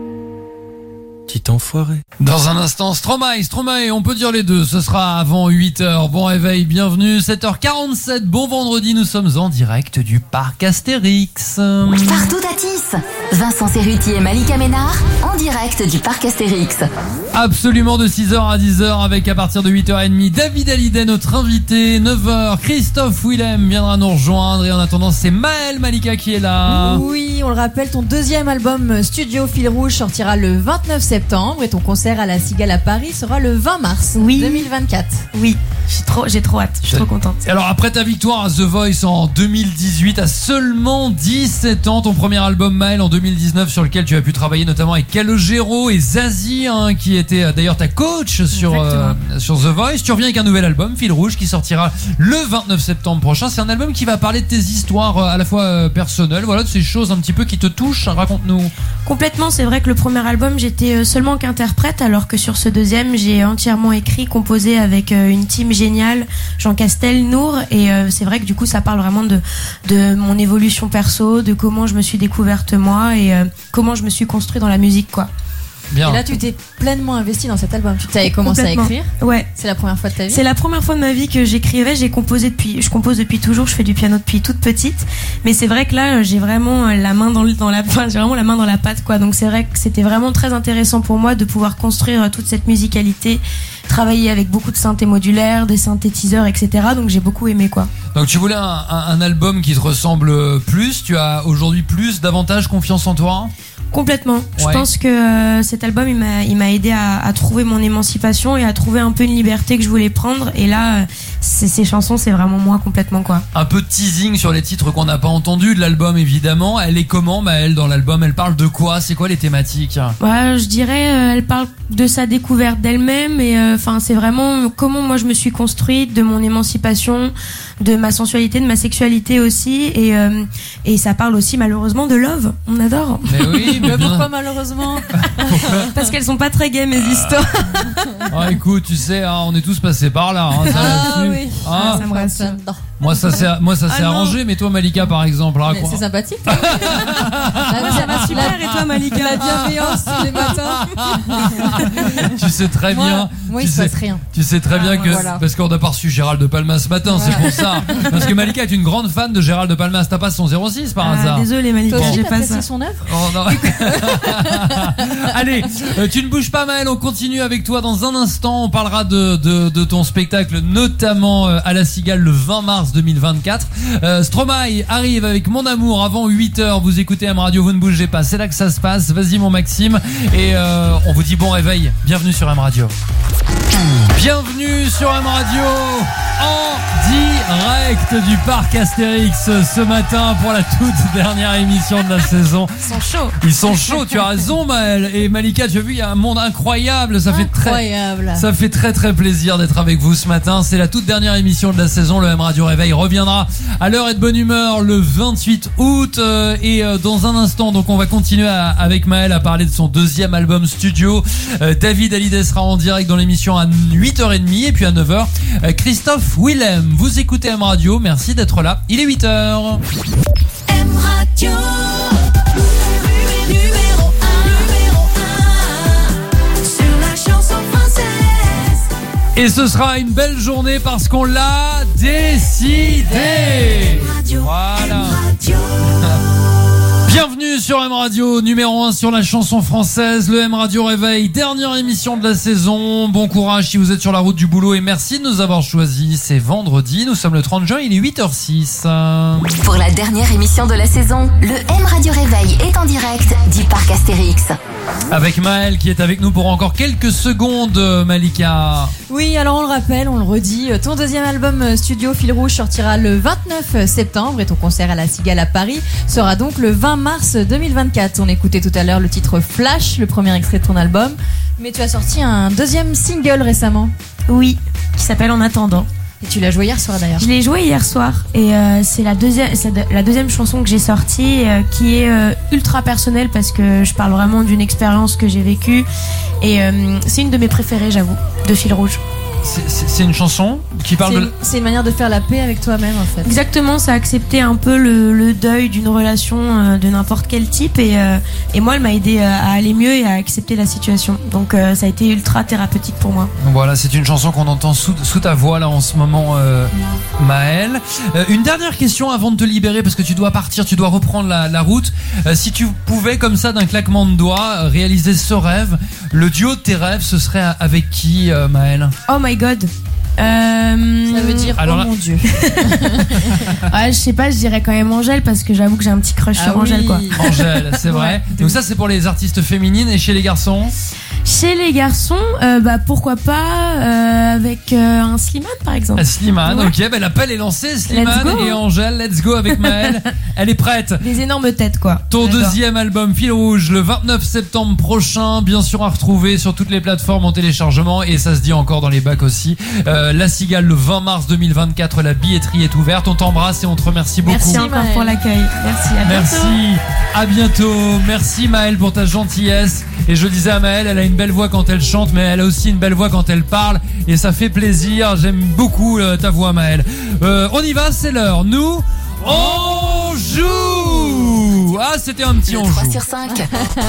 Petit enfoiré. Dans un instant, Stromae, on peut dire les deux, ce sera avant 8h. Bon réveil, bienvenue, 7h47, bon vendredi, nous sommes en direct du parc Astérix. Partout à Tis, Vincent Cerruti et Malika Ménard, en direct du parc Astérix. Absolument, de 6h à 10h, avec à partir de 8h30, David Hallyday, notre invité. 9h, Christophe Willem viendra nous rejoindre. Et en attendant, c'est Maëlle Malika qui est là. Oui, on le rappelle, ton deuxième album Studio Fil Rouge sortira le 29 septembre et ton concert à la Cigale à Paris sera le 20 mars 2024. Oui, j'ai trop hâte, je suis trop contente. Alors après ta victoire à The Voice en 2018, à seulement 17 ans, ton premier album Maëlle en 2019 sur lequel tu as pu travailler notamment avec Calogero et Zazie, hein, qui était d'ailleurs ta coach sur The Voice. Tu reviens avec un nouvel album, Fil Rouge, qui sortira le 29 septembre prochain. C'est un album qui va parler de tes histoires à la fois personnelles, voilà, de ces choses un petit peu qui te touchent. Raconte-nous. Complètement, c'est vrai que le premier album, j'étais seulement qu'interprète, alors que sur ce deuxième, j'ai entièrement écrit, composé avec une team géniale, Jean Castel, Nour, et c'est vrai que du coup, ça parle vraiment de mon évolution perso, de comment je me suis découverte moi et comment je me suis construit dans la musique, quoi. Bien. Et là, tu t'es pleinement investi dans cet album. Tu avais commencé à écrire. Ouais. C'est la première fois de ta vie. C'est la première fois de ma vie que j'écrivais. Je compose depuis toujours. Je fais du piano depuis toute petite. Mais c'est vrai que là, j'ai vraiment la main j'ai vraiment la main dans la pâte, quoi. Donc c'est vrai que c'était vraiment très intéressant pour moi de pouvoir construire toute cette musicalité, travailler avec beaucoup de synthés modulaires, des synthétiseurs, etc. Donc j'ai beaucoup aimé, quoi. Donc tu voulais un album qui te ressemble plus. Tu as aujourd'hui davantage confiance en toi? Complètement. Ouais. Je pense que cet album, il m'a aidé à trouver mon émancipation et à trouver un peu une liberté que je voulais prendre. Et là, ces chansons, c'est vraiment moi complètement, quoi. Un peu de teasing sur les titres qu'on n'a pas entendus de l'album, évidemment. Elle est comment, Maëlle, dans l'album? Elle parle de quoi? C'est quoi les thématiques? Ouais, je dirais, elle parle de sa découverte d'elle-même et enfin, c'est vraiment comment moi je me suis construite, de mon émancipation, de ma sensualité, de ma sexualité aussi, et ça parle aussi malheureusement de love. On adore. Mais oui. Mais pourquoi malheureusement? Parce qu'elles sont pas très gaies, mes histoires. Ah, écoute, tu sais, hein, on est tous passés par là. Hein, ça, oui. Ah, ça me rassure. Moi ça s'est arrangé, mais toi Malika par exemple, c'est sympathique. Ça va super. Et toi Malika? La bienveillance tous les matins. Tu sais très bien. Moi il se passe rien. Tu sais très bien que parce qu'on n'a pas reçu Gérald de Palmas ce matin, c'est pour ça. Parce que Malika est une grande fan de Gérald de Palmas. T'as pas son 06 par hasard? Désolé Malika, j'ai pas ça. Son œuvre. Oh, non. Allez, tu ne bouges pas Maëlle, on continue avec toi dans un instant. On parlera de ton spectacle, notamment à la Cigale le 20 mars 2024. Stromae arrive avec Mon Amour avant 8h. Vous écoutez M Radio, vous ne bougez pas, c'est là que ça se passe. Vas-y mon Maxime. Et on vous dit bon réveil. Bienvenue sur M Radio. Bienvenue sur M Radio en direct du parc Astérix ce matin pour la toute dernière émission de la saison. Ils sont chauds, tu as raison Maëlle. Et Malika, tu as vu, il y a un monde incroyable. Ça fait très très plaisir d'être avec vous ce matin. C'est la toute dernière émission de la saison. Le M Radio Réveil reviendra à l'heure et de bonne humeur le 28 août. Et dans un instant, donc on va continuer avec Maëlle à parler de son deuxième album studio. David Hallyday sera en direct dans l'émission à 8h30 et puis à 9h. Christophe Willem, vous écoutez M Radio, merci d'être là. Il est 8h. M Radio. Numéro 1 sur la chanson française. Et ce sera une belle journée parce qu'on l'a décidé. Voilà. Bienvenue sur M Radio, numéro 1 sur la chanson française, le M Radio Réveil, dernière émission de la saison. Bon courage si vous êtes sur la route du boulot et merci de nous avoir choisis. C'est vendredi, nous sommes le 30 juin, il est 8h06. Pour la dernière émission de la saison, le M Radio Réveil est en direct du parc Astérix. Avec Maëlle qui est avec nous pour encore quelques secondes, Malika. Oui, alors on le rappelle, on le redit, ton deuxième album studio Fil Rouge sortira le 29 septembre et ton concert à la Cigale à Paris sera donc le 20 mars 2024. On écoutait tout à l'heure le titre Flash, le premier extrait de ton album, mais tu as sorti un deuxième single récemment. Oui, qui s'appelle En attendant. Et tu l'as joué hier soir d'ailleurs. Je l'ai joué hier soir et c'est la deuxième chanson que j'ai sortie qui est ultra personnelle parce que je parle vraiment d'une expérience que j'ai vécue et c'est une de mes préférées, j'avoue, de Fil Rouge. C'est une chanson qui parle C'est une manière de faire la paix avec toi-même en fait. Exactement, ça a accepté un peu le deuil d'une relation de n'importe quel type et moi elle m'a aidé à aller mieux et à accepter la situation. Donc ça a été ultra thérapeutique pour moi. Voilà, c'est une chanson qu'on entend sous ta voix là en ce moment, Maëlle. Une dernière question avant de te libérer parce que tu dois partir, tu dois reprendre la route. Si tu pouvais comme ça d'un claquement de doigts réaliser ce rêve, le duo de tes rêves, ce serait avec qui, Maëlle? Oh my god. Ça veut dire mon Dieu. Je sais pas, je dirais quand même Angèle parce que j'avoue que j'ai un petit crush sur Angèle quoi. Angèle, c'est vrai. Donc ça c'est pour les artistes féminines et chez les garçons? Chez les garçons, pourquoi pas avec un Slimane par exemple. Slimane, ouais. Ok, l'appel est lancé. Slimane et Angèle, let's go avec Maëlle. Elle est prête. Des énormes têtes quoi. Ton deuxième album Fil Rouge le 29 septembre prochain, bien sûr à retrouver sur toutes les plateformes en téléchargement et ça se dit encore dans les bacs aussi. La Cigale le 20 mars 2024, la billetterie est ouverte. On t'embrasse et on te remercie beaucoup. Merci encore pour l'accueil. Merci, à bientôt. Merci, à bientôt. Merci Maëlle pour ta gentillesse. Et je disais à Maëlle, elle a une belle voix quand elle chante, mais elle a aussi une belle voix quand elle parle. Et ça fait plaisir. J'aime beaucoup ta voix, Maëlle. On y va, c'est l'heure. Nous, on joue. Ah, c'était un petit on joue. 3 sur 5.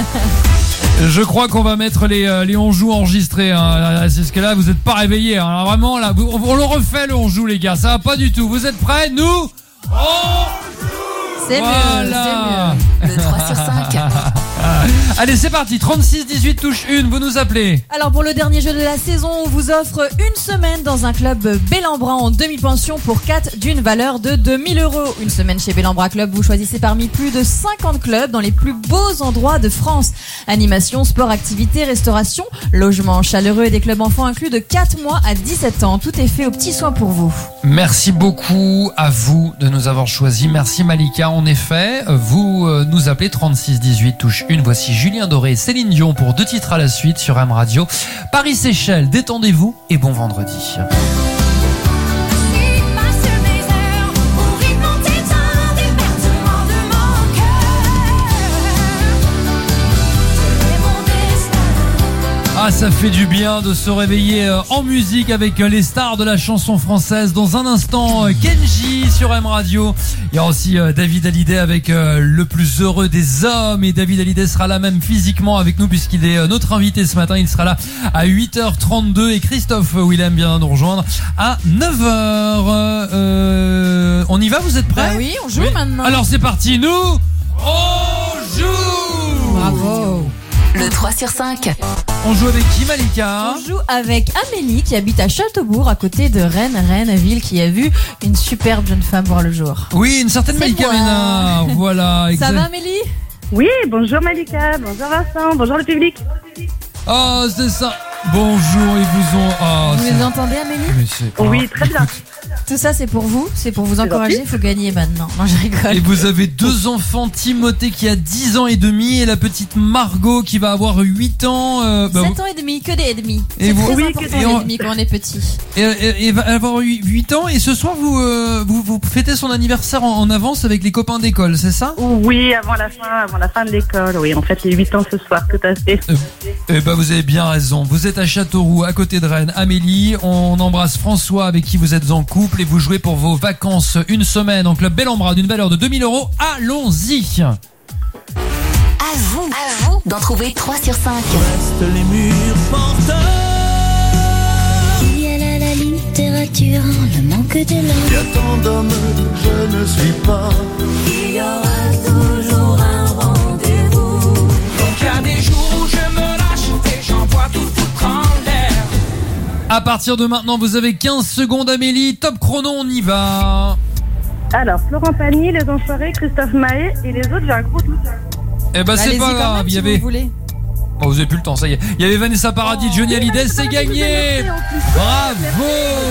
Je crois qu'on va mettre les on joue enregistrés. Hein. C'est ce que là, vous n'êtes pas réveillés. Hein. Alors vraiment, là, on le refait le on joue, les gars. Ça va pas du tout. Vous êtes prêts? Nous, on joue. C'est voilà. Mieux. Le 3 sur 5. Allez, c'est parti. 36-18 touche 1. Vous nous appelez. Alors, pour le dernier jeu de la saison, on vous offre une semaine dans un club Bellambra en demi-pension pour 4 d'une valeur de 2000 €. Une semaine chez Bellambra Club, vous choisissez parmi plus de 50 clubs dans les plus beaux endroits de France. Animation, sport, activités, restauration, logement chaleureux et des clubs enfants inclus de 4 mois à 17 ans. Tout est fait aux petits soins pour vous. Merci beaucoup à vous de nous avoir choisis. Merci Malika. En effet, vous nous appelez 36-18 touche 1. Voici Julien Doré et Céline Dion pour 2 titres à la suite sur M Radio. Paris-Séchelles, détendez-vous et bon vendredi. Ah, ça fait du bien de se réveiller en musique avec les stars de la chanson française. Dans un instant, Kenji sur M Radio. Il y a aussi David Hallyday avec le plus heureux des hommes. Et David Hallyday sera là même physiquement avec nous puisqu'il est notre invité ce matin. Il sera là à 8h32 et Christophe Willem vient nous rejoindre à 9h. On y va, vous êtes prêts? Oui, on joue maintenant. Alors c'est parti, nous, on joue. Bravo. Le 3 sur 5. On joue avec qui, Malika? On joue avec Amélie qui habite à Châteaubourg à côté de Rennes, ville qui a vu une superbe jeune femme voir le jour. Oui, une certaine Malika Ménard. Voilà. Ça va, Amélie? Oui, bonjour Malika, bonjour Vincent, bonjour le public. Oh, c'est ça. Bonjour, ils vous ont. Oh, Vous les entendez, Amélie? Oui, très bien. Tout ça, c'est pour vous, c'est pour vous encourager. Il faut gagner maintenant. Non, je rigole. Et vous avez 2 enfants, Timothée qui a 10 ans et demi et la petite Margot qui va avoir 8 ans. 7 ans et demi, que des et demi. Et C'est vous- très oui, important, et les on- et demi, quand on est petit. Et va avoir 8 ans et ce soir vous fêtez son anniversaire en avance avec les copains d'école, c'est ça? Oui, avant la fin de l'école. Oui, on fête les 8 ans ce soir, tout à fait. Eh ben vous avez bien raison. Vous êtes à Châteauroux, à côté de Rennes. Amélie, on embrasse François avec qui vous êtes en couple et vous jouez pour vos vacances une semaine en club Bellambra d'une valeur de 2000 €. Allons-y. À vous d'en trouver 3 sur 5. Reste les murs porteurs. Il y a là la littérature, le manque de langue. Il y a tant d'hommes, je ne suis pas. Il y aura toujours un rendez-vous. Donc il y a des jours où je me lâche et j'envoie tout foutre en l'air. À partir de maintenant, vous avez 15 secondes, Amélie. Top chrono, on y va. Alors, Florent Pagny, Les Enfoirés, Christophe Maé et les autres, j'ai un gros doute. Eh ben c'est Allez-y pas quand grave. même, Il y si avait. vous voulez. Oh, vous avez plus le temps, ça y est. Il y avait Vanessa Paradis, Johnny Hallyday, c'est gagné. Bravo.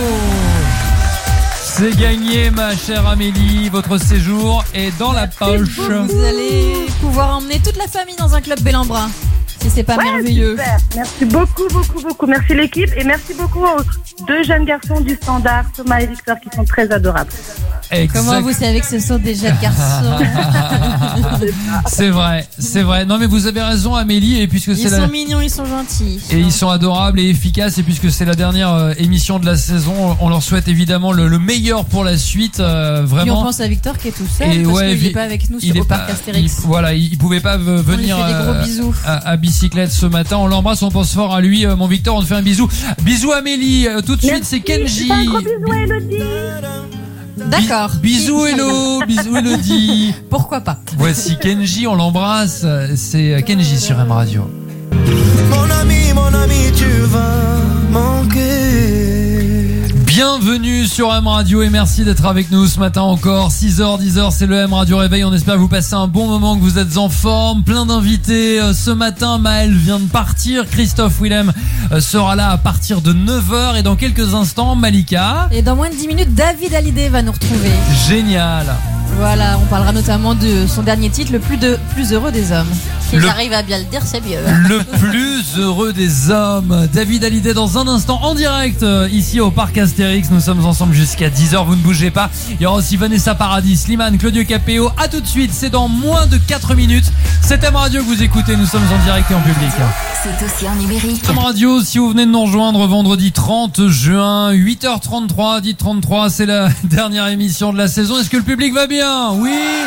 C'est gagné, ma chère Amélie. Votre séjour est dans la poche. Vous allez pouvoir emmener toute la famille dans un club Bellambra. Si c'est pas merveilleux. Super. Merci beaucoup. Merci l'équipe et merci beaucoup aux 2 jeunes garçons du Standard, Thomas et Victor, qui sont très adorables. Comment vous savez que ce sont des jeunes garçons? C'est vrai. Non mais vous avez raison, Amélie, et puisque Ils c'est sont mignons, ils sont gentils. et ils sont adorables et efficaces, et puisque c'est la dernière émission de la saison, on leur souhaite évidemment le meilleur pour la suite, Et on vraiment. pense à Victor qui est tout seul Et parce ouais, qu'il n'est pas avec nous au parc Astérix. Voilà, il pouvait pas venir fait des gros bisous. à bicyclette ce matin. On l'embrasse, on pense fort à lui, mon Victor. On te fait un bisou. Bisous Amélie. Tout de suite, c'est Kenji. Un gros bisou à Elodie. D'accord. Bisous Hello, bisous Elodie. Pourquoi pas? Voici Kenji, on l'embrasse. C'est Kenji sur M Radio. Mon ami, tu vas manquer. Bienvenue sur M Radio et merci d'être avec nous ce matin encore. 6h, 10h, c'est le M Radio Réveil. On espère que vous passez un bon moment, que vous êtes en forme. Plein d'invités. Ce matin, Maël vient de partir. Christophe Willem sera là à partir de 9h. Et dans quelques instants, Malika. Et dans moins de 10 minutes, David Hallyday va nous retrouver. Génial. Voilà, on parlera notamment de son dernier titre, le plus heureux des hommes. Si Le- j'arrive à bien le dire, c'est mieux. Le plus heureux des hommes. David Hallyday dans un instant en direct ici au parc Astérix. Nous sommes ensemble jusqu'à 10h, vous ne bougez pas. Il y aura aussi Vanessa Paradis, Slimane, Claudio Capéo. À tout de suite, c'est dans moins de 4 minutes. C'est M Radio que vous écoutez, nous sommes en direct et en public. C'est aussi en numérique. M Radio, si vous venez de nous rejoindre vendredi 30 juin, 8h33, dites 33, c'est la dernière émission de la saison. Est-ce que le public va bien? Oui.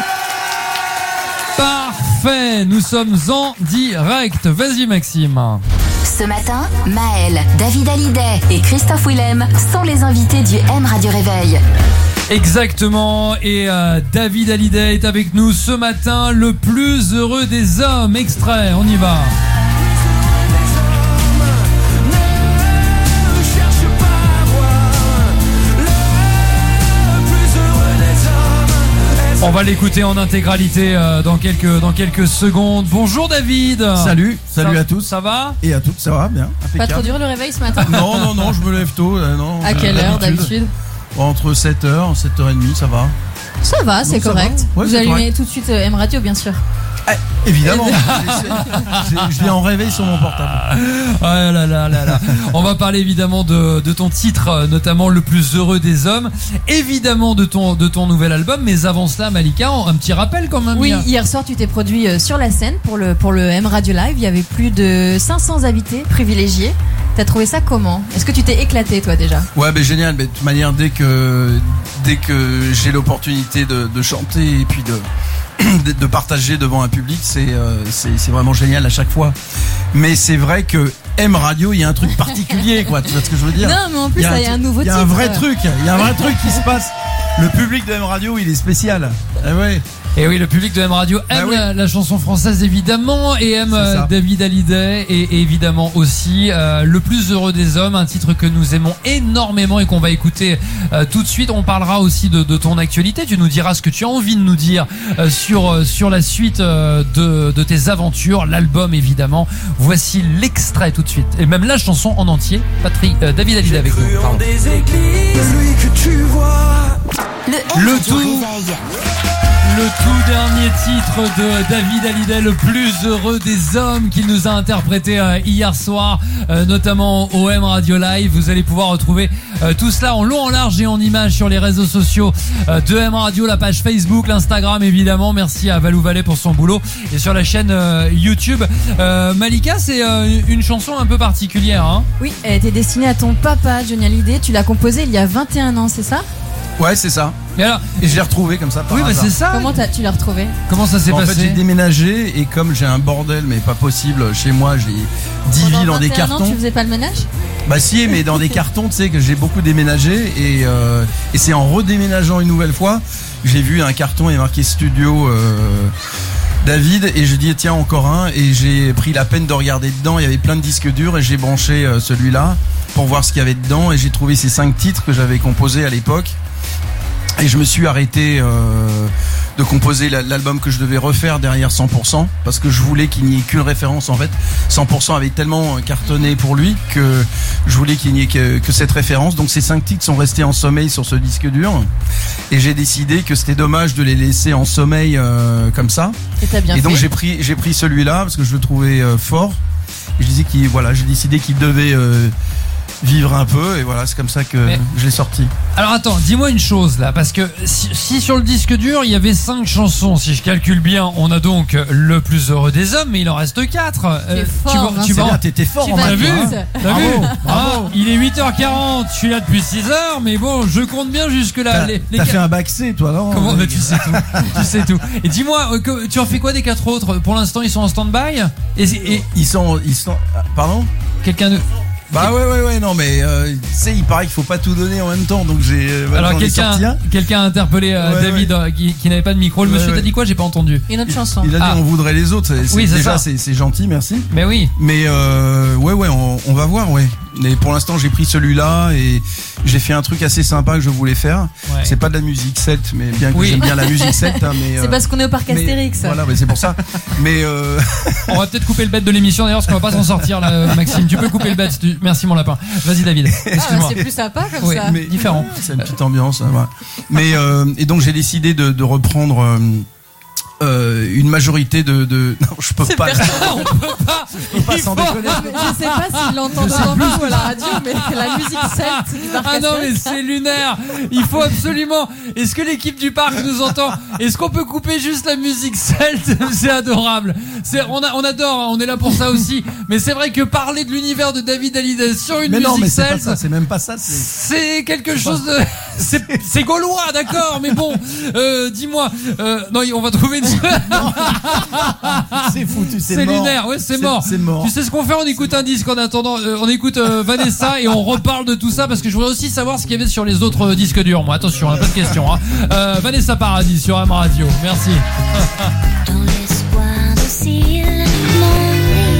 Parfait, nous sommes en direct. Vas-y Maxime. Ce matin, Maël, David Hallyday et Christophe Willem sont les invités du M Radio Réveil. Exactement, et David Hallyday est avec nous ce matin, le plus heureux des hommes. Extrait, on y va. On va l'écouter en intégralité dans quelques secondes. Bonjour David. Salut à tous. Ça va? Et à toutes, ça va bien. Pas Impeccable. trop dur le réveil ce matin? Non, je me lève tôt. Non, À quelle heure d'habitude? Entre 7h, 7h30, ça va. Ça va, c'est ça correct. va. Ouais, Vous c'est allumez correct. tout de suite M Radio, bien sûr. Évidemment. Je viens en réveil sur mon portable. Ah là là là là. On va parler évidemment de ton titre, notamment le plus heureux des hommes. Évidemment de ton nouvel album, mais avant cela, Malika, un petit rappel quand même. Oui, hier soir tu t'es produit sur la scène pour le M Radio Live. Il y avait plus de 500 invités privilégiés. T'as trouvé ça comment? Est-ce que tu t'es éclaté toi déjà? Ouais, génial. Mais de toute manière, dès que j'ai l'opportunité de chanter et puis de partager devant un public, c'est vraiment génial à chaque fois. Mais c'est vrai que M Radio, il y a un truc particulier, quoi. Tu vois ce que je veux dire? Non, mais en plus, il y a un nouveau titre. Il y a un vrai truc qui se passe. Le public de M Radio, il est spécial. Ah ouais. Et oui, le public de M Radio aime la chanson française évidemment et aime David Hallyday et évidemment aussi Le plus heureux des hommes, un titre que nous aimons énormément et qu'on va écouter tout de suite. On parlera aussi de ton actualité, tu nous diras ce que tu as envie de nous dire sur la suite de tes aventures, l'album évidemment. Voici l'extrait tout de suite et même la chanson en entier. David Hallyday avec nous. Pardon. Des églises, celui que tu vois. Le tout dernier titre de David Hallyday, le plus heureux des hommes, qu'il nous a interprété hier soir, notamment au M Radio Live. Vous allez pouvoir retrouver tout cela en long, en large et en images sur les réseaux sociaux de M Radio, la page Facebook, l'Instagram évidemment. Merci à Valou Valais pour son boulot et sur la chaîne YouTube. Malika, c'est une chanson un peu particulière, hein? Oui, elle était destinée à ton papa, Johnny Hallyday. Tu l'as composée il y a 21 ans, c'est ça? Ouais, c'est ça. Et alors, je l'ai retrouvé comme ça. Par hasard. C'est ça. Comment tu l'as retrouvé? Comment ça s'est passé? En fait, j'ai déménagé et comme j'ai un bordel, mais pas possible, chez moi, j'ai 10 vies dans des cartons. Pendant 21 ans, tu faisais pas le ménage? Bah si, mais dans des cartons, tu sais que j'ai beaucoup déménagé et c'est en redéménageant une nouvelle fois, j'ai vu un carton et marqué studio David et je dis tiens encore un et j'ai pris la peine de regarder dedans. Il y avait plein de disques durs et j'ai branché celui-là pour voir ce qu'il y avait dedans et j'ai trouvé ces 5 titres que j'avais composés à l'époque. Et je me suis arrêté de composer l'album que je devais refaire derrière 100% parce que je voulais qu'il n'y ait qu'une référence en fait. 100% avait tellement cartonné pour lui que je voulais qu'il n'y ait que cette référence. Donc ces 5 titres sont restés en sommeil sur ce disque dur et j'ai décidé que c'était dommage de les laisser en sommeil comme ça. Et t'as bien fait. Donc j'ai pris celui-là parce que je le trouvais fort. Et je disais j'ai décidé qu'il devait vivre un peu et voilà, c'est comme ça que je l'ai sorti. Alors attends, dis-moi une chose là, parce que si sur le disque dur il y avait 5 chansons, si je calcule bien, on a donc Le plus heureux des hommes, mais il en reste 4. T'étais fort en T'as vu? Bravo. Il est 8h40, je suis là depuis 6h, mais bon, je compte bien jusque là. T'as fait un bac C toi, non? Comment tu sais tout. Tu sais tout. Et dis-moi, tu en fais quoi des 4 autres? Pour l'instant, ils sont en stand-by et ils sont pardon? Quelqu'un de Bah ouais, non mais tu sais, il paraît qu'il faut pas tout donner en même temps, donc alors quelqu'un a interpellé David qui n'avait pas de micro. Le monsieur t'a dit quoi? J'ai pas entendu. Une autre chanson. Il a dit on voudrait les autres. Oui, c'est déjà ça. C'est gentil, merci. Mais oui. Mais on va voir, ouais. Mais pour l'instant, j'ai pris celui-là et j'ai fait un truc assez sympa que je voulais faire. Ouais. C'est pas de la musique celte, mais bien que j'aime bien la musique celte. Hein, mais c'est parce qu'on est au parc Astérix. Voilà, c'est pour ça. Mais on va peut-être couper le bête de l'émission d'ailleurs, parce qu'on va pas s'en sortir là, Maxime. Tu peux couper le bête. Merci mon lapin. Vas-y David. Excuse-moi. C'est plus sympa comme ça. Mais différent. C'est une petite ambiance. Voilà. Mais et donc j'ai décidé de reprendre. Une majorité de non, je peux pas. On peut pas sans déconner. Je sais pas s'il l'entend dans nous à la radio, mais la musique celte du parc. Ah non, mais c'est lunaire. Il faut absolument. Est-ce que l'équipe du parc nous entend? Est-ce qu'on peut couper juste la musique celte? C'est adorable. On adore. Hein, on est là pour ça aussi. Mais c'est vrai que parler de l'univers de David Hallyday sur une musique celte, c'est même pas ça. C'est quelque chose de. C'est gaulois, d'accord. Mais bon, dis-moi. Non, on va trouver une. C'est foutu, c'est mort. Lunaire, ouais, c'est mort. Tu sais ce qu'on fait? On écoute un disque en attendant. On écoute Vanessa et on reparle de tout ça parce que je voudrais aussi savoir ce qu'il y avait sur les autres disques durs. Moi, attention, on a pas de questions. Hein. Vanessa Paradis sur M Radio. Merci. Dans l'espoir de cils, mon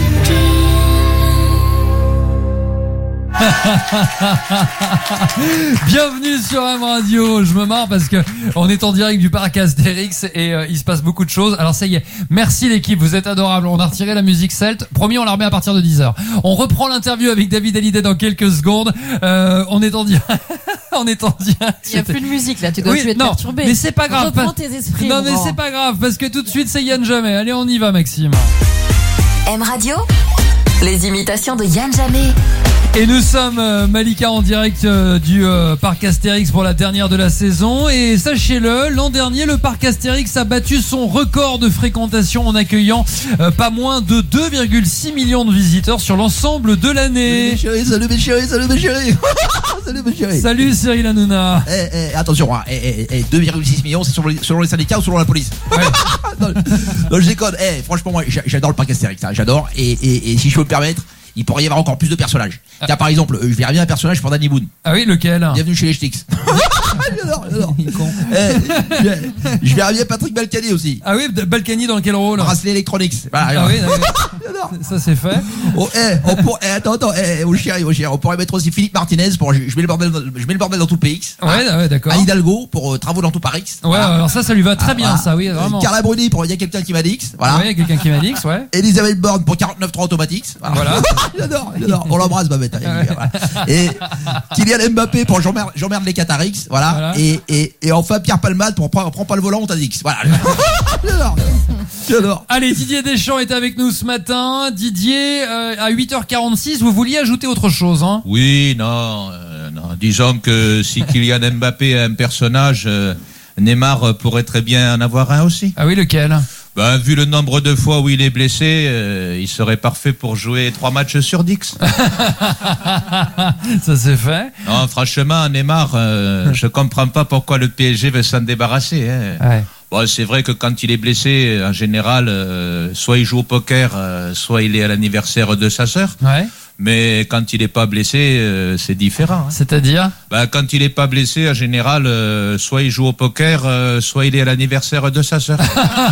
Bienvenue sur M Radio. Je me marre parce que on est en direct du parc Astérix et il se passe beaucoup de choses. Alors ça y est, merci l'équipe, vous êtes adorables. On a retiré la musique celte. Promis, on la remet à partir de 10h. On reprend l'interview avec David Hallyday dans quelques secondes. On est en direct. On est en direct. Il n'y a plus de musique là, tu dois être perturbé. Mais c'est pas grave. Reprends tes esprits. Non mais c'est pas grave parce que tout de suite c'est Yann Jamais. Allez, on y va Maxime. M Radio, les imitations de Yann Jamais. Et nous sommes Malika en direct du parc Astérix pour la dernière de la saison. Et sachez-le, l'an dernier, le parc Astérix a battu son record de fréquentation en accueillant pas moins de 2,6 millions de visiteurs sur l'ensemble de l'année. Salut mes chéris. Salut mes chéris. Salut Cyril Hanouna. Attention, 2,6 millions, c'est selon les syndicats ou selon la police? Ouais. non, je déconne. Franchement, moi, j'adore le parc Astérix. Hein, j'adore. Et si je peux me permettre, il pourrait y avoir encore plus de personnages. Tiens, par exemple, je verrais bien un personnage pour Danny Boone. Ah oui, lequel? Bienvenue chez les Ch'tis. J'adore. Je verrais bien Patrick Balkany aussi. Ah oui, Balkany dans quel rôle? Bracelet Electronics. Voilà, ah oui, ça c'est fait. Attends, mon chéri, on pourrait mettre aussi Philippe Martinez pour je mets le bordel dans tout le PX. Ouais, d'accord. Anne Hidalgo pour travaux dans tout Paris. Ouais, voilà. Alors ça lui va très bien, ça, oui, vraiment. Carla Bruni pour il y a quelqu'un qui m'a dit. Voilà. Ouais, quelqu'un qui m'a dit, ouais. Elisabeth Borne pour 49.3 automatiques. Voilà. J'adore. On l'embrasse, Babette. Voilà. Et Kylian Mbappé pour j'emmerde les Qatarix. Voilà. Et enfin Pierre Palmade pour prends pas le volant, on t'a dit. Voilà. J'adore. Allez, Didier Deschamps est avec nous ce matin. Didier, à 8h46, vous vouliez ajouter autre chose, hein? Oui, non. Disons que si Kylian Mbappé est un personnage, Neymar pourrait très bien en avoir un aussi. Ah oui, lequel? Ben, vu le nombre de fois où il est blessé, il serait parfait pour jouer 3 matchs sur 10. Ça c'est fait. Non, franchement, Neymar, je comprends pas pourquoi le PSG veut s'en débarrasser. Hein. Ouais. Bon, c'est vrai que quand il est blessé, en général, soit il joue au poker, soit il est à l'anniversaire de sa sœur. Ouais. Mais quand il est pas blessé, c'est différent. Hein. C'est-à-dire? Ben, quand il est pas blessé, en général, soit il joue au poker, soit il est à l'anniversaire de sa sœur.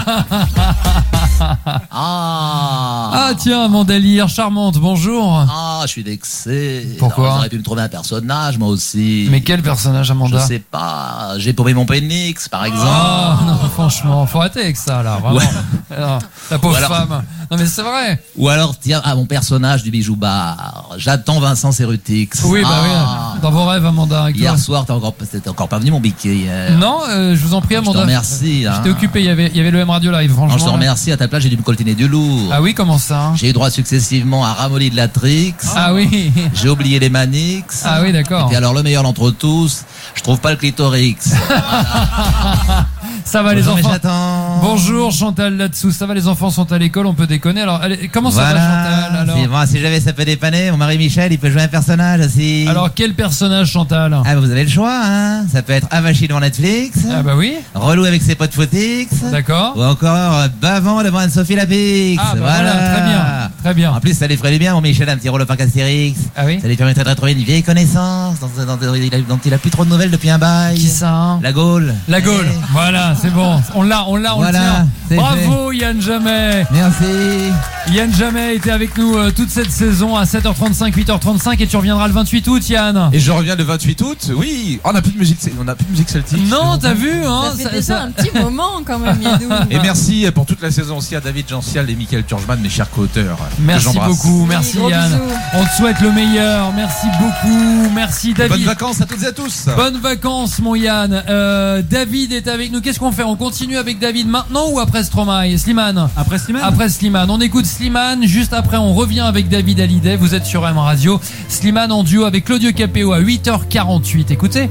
Ah tiens, mon délire, charmante, bonjour. Ah, je suis vexé. Pourquoi? J'aurais pu me trouver un personnage, moi aussi. Mais quel personnage, Amanda? Je sais pas. J'ai paumé mon pénix, par exemple. Ah, non, franchement, faut arrêter avec ça, là, vraiment. Ouais. Alors, la pauvre femme. Non, mais c'est vrai. Ou alors, tiens, mon personnage du bijou bar. J'attends Vincent Serrutix. Oui, bah oui. Dans vos rêves, Amanda. Hier soir, t'es encore pas venu, mon biquet, hier. Non, je vous en prie, Amanda. Je te remercie. J'étais occupé, il y avait le M Radio Live, franchement. Non, je te remercie. À ta place, j'ai dû me coltiner du lourd. Ah oui, comment ça? J'ai eu droit successivement à Ramolli de la Trix. Ah oui. J'ai oublié les Manix. Ah oui, d'accord. Et puis alors, le meilleur d'entre tous, je trouve pas le clitorix. Voilà. Ça va, bonjour, les enfants. Bonjour Chantal là-dessous. Ça va, les enfants sont à l'école, on peut déconner. Alors, comment ça va, Chantal? Alors, bon, si jamais ça peut dépanner, mon mari Michel, il peut jouer un personnage aussi. Alors, quel personnage, Chantal? Ah, vous avez le choix, hein. Ça peut être Avachi devant Netflix. Ah bah oui. Relou avec ses potes footix. D'accord. Ou encore bavant devant Anne-Sophie Lapix. Ah bah voilà, très bien, très bien. En plus, ça lui ferait du bien, mon Michel, un petit rôle au parc Astérix. Ah oui. Ça lui permettrait de retrouver une vieille connaissance dont il a plus trop de nouvelles depuis un bail. Qui ça, hein? La Gaule. La Gaule. Voilà, c'est bon. On l'a, voilà, on le tient. Bravo fait. Yann Jamais. Merci. Yann Jamais était avec nous toute cette saison à 7h35, 8h35 et tu reviendras le 28 août, Yann. Et je reviens le 28 août. Oui, on n'a plus de musique celtique. Non, t'as vu, hein? Ça fait déjà un petit moment quand même, Yadou. Et merci pour toute la saison aussi à David Gential et Michael Turgeman, mes chers co-auteurs. Merci beaucoup, merci oui, Yann. bisous. On te souhaite le meilleur. Merci beaucoup, merci David. Bonnes vacances à toutes et à tous. Bonnes vacances, mon Yann. David est avec nous. Qu'est-ce qu'on fait? On continue avec David maintenant ou après Stromae? Slimane. Après Slimane. Après Slimane. On écoute Slimane. Juste après, on revient avec David Hallyday. Vous êtes sur M Radio. Slimane en duo avec Claudio Capéo à 8h48. Écoutez.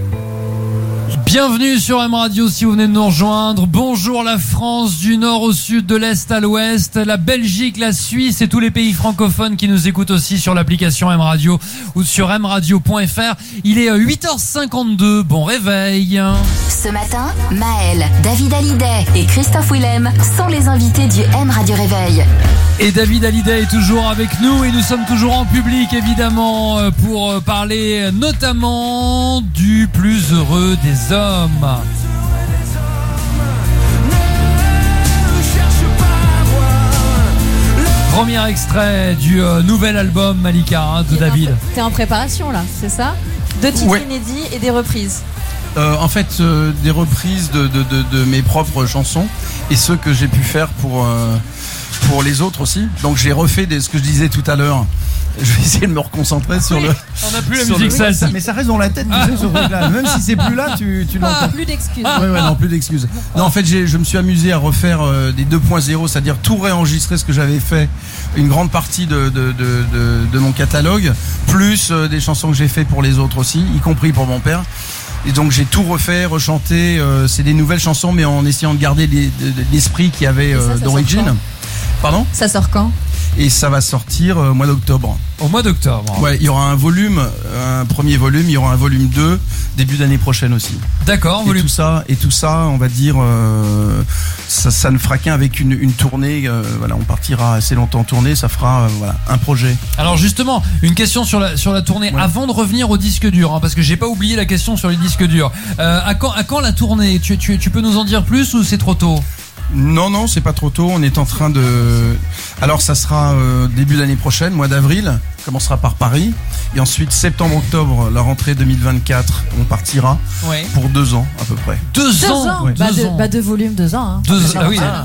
Bienvenue sur M Radio si vous venez de nous rejoindre. Bonjour la France, du nord au sud, de l'est à l'ouest, la Belgique, la Suisse et tous les pays francophones qui nous écoutent aussi sur l'application M Radio ou sur mradio.fr. Il est 8h52, bon réveil. Ce matin, Maël, David Hallyday et Christophe Willem sont les invités du M Radio Réveil. Et David Hallyday est toujours avec nous et nous sommes toujours en public évidemment pour parler notamment du plus heureux des hommes. Premier extrait du nouvel album Malika de David. T'es en préparation là, c'est ça? 2 titres inédits et des reprises. En fait, des reprises de mes propres chansons et ceux que j'ai pu faire pour les autres aussi. Donc j'ai refait ce que je disais tout à l'heure. Je vais essayer de me reconcentrer sur le. On n'a plus la musique salsa. Mais ça reste dans la tête, tu sais, ce truc-là. Même si c'est plus là, tu l'entends. Plus d'excuses. Ouais, non, plus d'excuses. Non, en fait, je me suis amusé à refaire des 2.0, c'est-à-dire tout réenregistrer ce que j'avais fait, une grande partie de mon catalogue, plus des chansons que j'ai fait pour les autres aussi, y compris pour mon père. Et donc j'ai tout refait, rechanté. C'est des nouvelles chansons, mais en essayant de garder l'esprit qu'il y avait d'origine. Pardon ? Ça sort quand ? Et ça va sortir au mois d'octobre. Au mois d'octobre. Ouais, il y aura un premier volume, il y aura un volume 2 début d'année prochaine aussi. D'accord, volume. Et tout ça, on va dire, ça ne fera qu'un avec une tournée. Voilà, on partira assez longtemps en tournée, ça fera un projet. Alors justement, une question sur la tournée avant de revenir au disque dur, parce que j'ai pas oublié la question sur les disques durs. À quand la tournée ? Tu peux nous en dire plus ou c'est trop tôt ? Non, c'est pas trop tôt. On est en train de. Alors, ça sera début d'année prochaine, mois d'avril. On commencera par Paris. Et ensuite, septembre-octobre, la rentrée 2024, on partira pour 2 ans à peu près. 2 ans. Ouais. 2 ans. 2 volumes, 2 ans. Hein. 2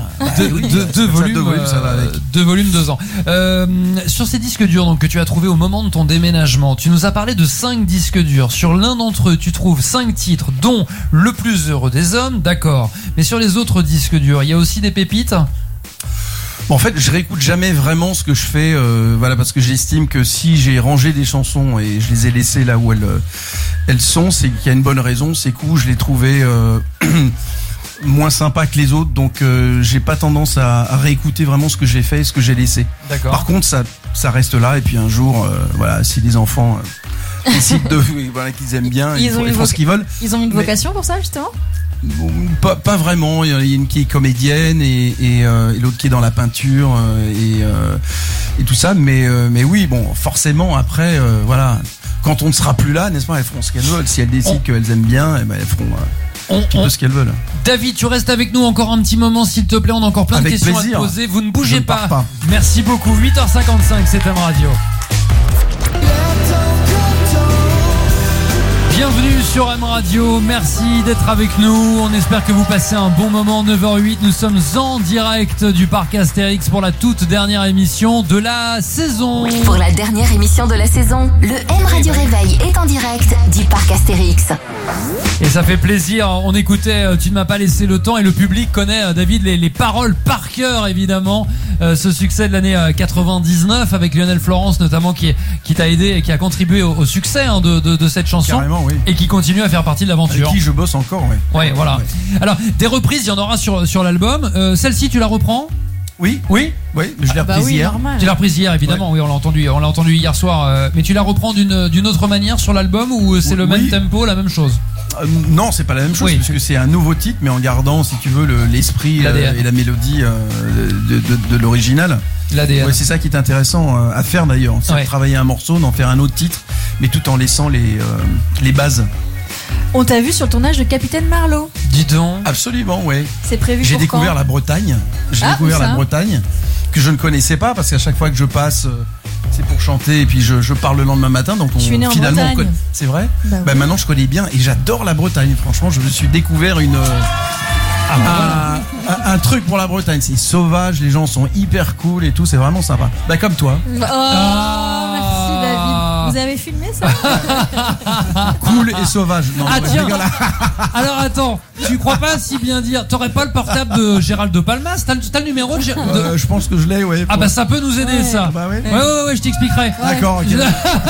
volumes, 2 ans. Sur ces disques durs donc, que tu as trouvés au moment de ton déménagement, tu nous as parlé de 5 disques durs. Sur l'un d'entre eux, tu trouves 5 titres, dont Le plus heureux des hommes, d'accord. Mais sur les autres disques durs, il y a aussi des pépites ? Bon, en fait, je réécoute jamais vraiment ce que je fais, parce que j'estime que si j'ai rangé des chansons et je les ai laissées là où elles sont, c'est qu'il y a une bonne raison, c'est que je les trouvais moins sympas que les autres, donc j'ai pas tendance à réécouter vraiment ce que j'ai fait et ce que j'ai laissé. D'accord. Par contre, ça reste là, et puis un jour, si les enfants décident qu'ils aiment bien, ils font ce qu'ils veulent. Ils ont une vocation pour ça, justement ? Pas vraiment. Il y en a une qui est comédienne et l'autre qui est dans la peinture et tout ça. Mais oui, bon, forcément après, quand on ne sera plus là, n'est-ce pas, elles feront ce qu'elles veulent. Si elles décident qu'elles aiment bien, elles feront un petit peu ce qu'elles veulent. David, tu restes avec nous encore un petit moment, s'il te plaît. On a encore plein de questions à te poser. Vous ne bougez pas. Merci beaucoup. 8h55, c'est M Radio. Bienvenue sur M Radio, merci d'être avec nous, on espère que vous passez un bon moment. 9h08, nous sommes en direct du parc Astérix pour la toute dernière émission de la saison. Pour la dernière émission de la saison, le M Radio Réveil est en direct du parc Astérix. Et ça fait plaisir, on écoutait Tu ne m'as pas laissé le temps et le public connaît, David, les paroles par cœur évidemment. Ce succès de l'année 99 avec Lionel Florence notamment qui t'a aidé et qui a contribué au succès de cette chanson. Carrément, oui. Et qui continue à faire partie de l'aventure. Avec qui je bosse encore, oui. Ouais, voilà. Alors, des reprises, il y en aura sur l'album. Celle-ci, tu la reprends ? Oui. Oui, mais je l'ai reprise hier. Tu l'as reprise hier, évidemment. Oui, on l'a entendu hier soir. Mais tu la reprends d'une autre manière sur l'album ou c'est le même tempo, la même chose ? Non, c'est pas la même chose, parce que c'est un nouveau titre, mais en gardant, si tu veux, l'esprit et la mélodie de l'original. L'ADN. Ouais, c'est ça qui est intéressant à faire d'ailleurs, c'est de travailler un morceau, d'en faire un autre titre, mais tout en laissant les bases. On t'a vu sur le tournage de Capitaine Marlowe. Dis donc. Absolument, oui. C'est prévu J'ai pour découvert quand ? la Bretagne. La Bretagne, que je ne connaissais pas, parce qu'à chaque fois que je passe, c'est pour chanter, et puis je parle le lendemain matin, donc je suis né en Bretagne. C'est vrai ? Bah oui. Maintenant je connais bien, et j'adore la Bretagne. Franchement, je me suis découvert un truc pour la Bretagne. C'est sauvage, les gens sont hyper cool et tout, c'est vraiment sympa. Comme toi. Oh, merci David. Vous avez filmé ça ? Cool et sauvage. Non, tiens. Alors attends, tu crois pas si bien dire ? T'aurais pas le portable de Gérald de Palmas ? T'as le numéro de Je pense que je l'ai, ouais. Ah bah ça peut nous aider ça. Bah ouais. Ouais, je t'expliquerai. D'accord, ok.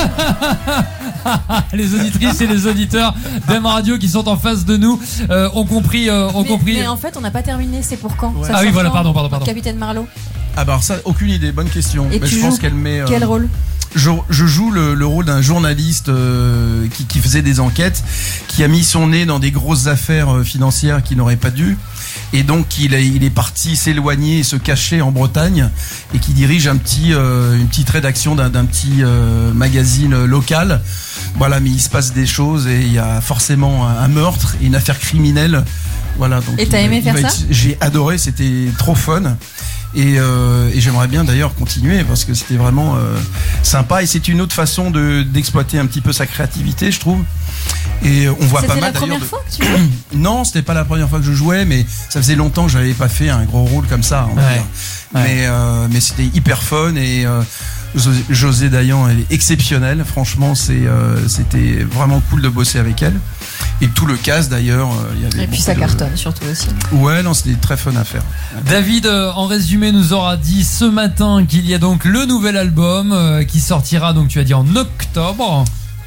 Les auditrices et les auditeurs d'M Radio qui sont en face de nous ont compris. Mais en fait, on n'a pas terminé. C'est pour quand ? Ouais. Ça oui, voilà, pardon. Capitaine Marlowe. Ah bah alors ça, aucune idée. Bonne question. Et tu je pense qu'elle met. Quel rôle ? Je joue le rôle d'un journaliste qui faisait des enquêtes, qui a mis son nez dans des grosses affaires financières qu'il n'aurait pas dû, et donc il est parti s'éloigner et se cacher en Bretagne, et qui dirige une petite rédaction d'un petit magazine local. Voilà, mais il se passe des choses et il y a forcément un meurtre et une affaire criminelle. Voilà, donc et t'as aimé faire ça ? J'ai adoré, c'était trop fun. Et j'aimerais bien d'ailleurs continuer parce que c'était vraiment sympa, et c'est une autre façon d'exploiter un petit peu sa créativité, je trouve. Et on voit pas mal d'ailleurs. C'était la première fois que tu jouais ? Non, c'était pas la première fois que je jouais, mais ça faisait longtemps que j'avais pas fait un gros rôle comme ça, on va dire. Mais c'était hyper fun, et José Dayan, elle est exceptionnelle. Franchement, c'était vraiment cool de bosser avec elle. Et tout le cast d'ailleurs. Et puis ça cartonne surtout aussi. Ouais, non, c'était très fun à faire. David, en résumé, nous aura dit ce matin qu'il y a donc le nouvel album qui sortira, donc tu as dit en octobre. Ouais,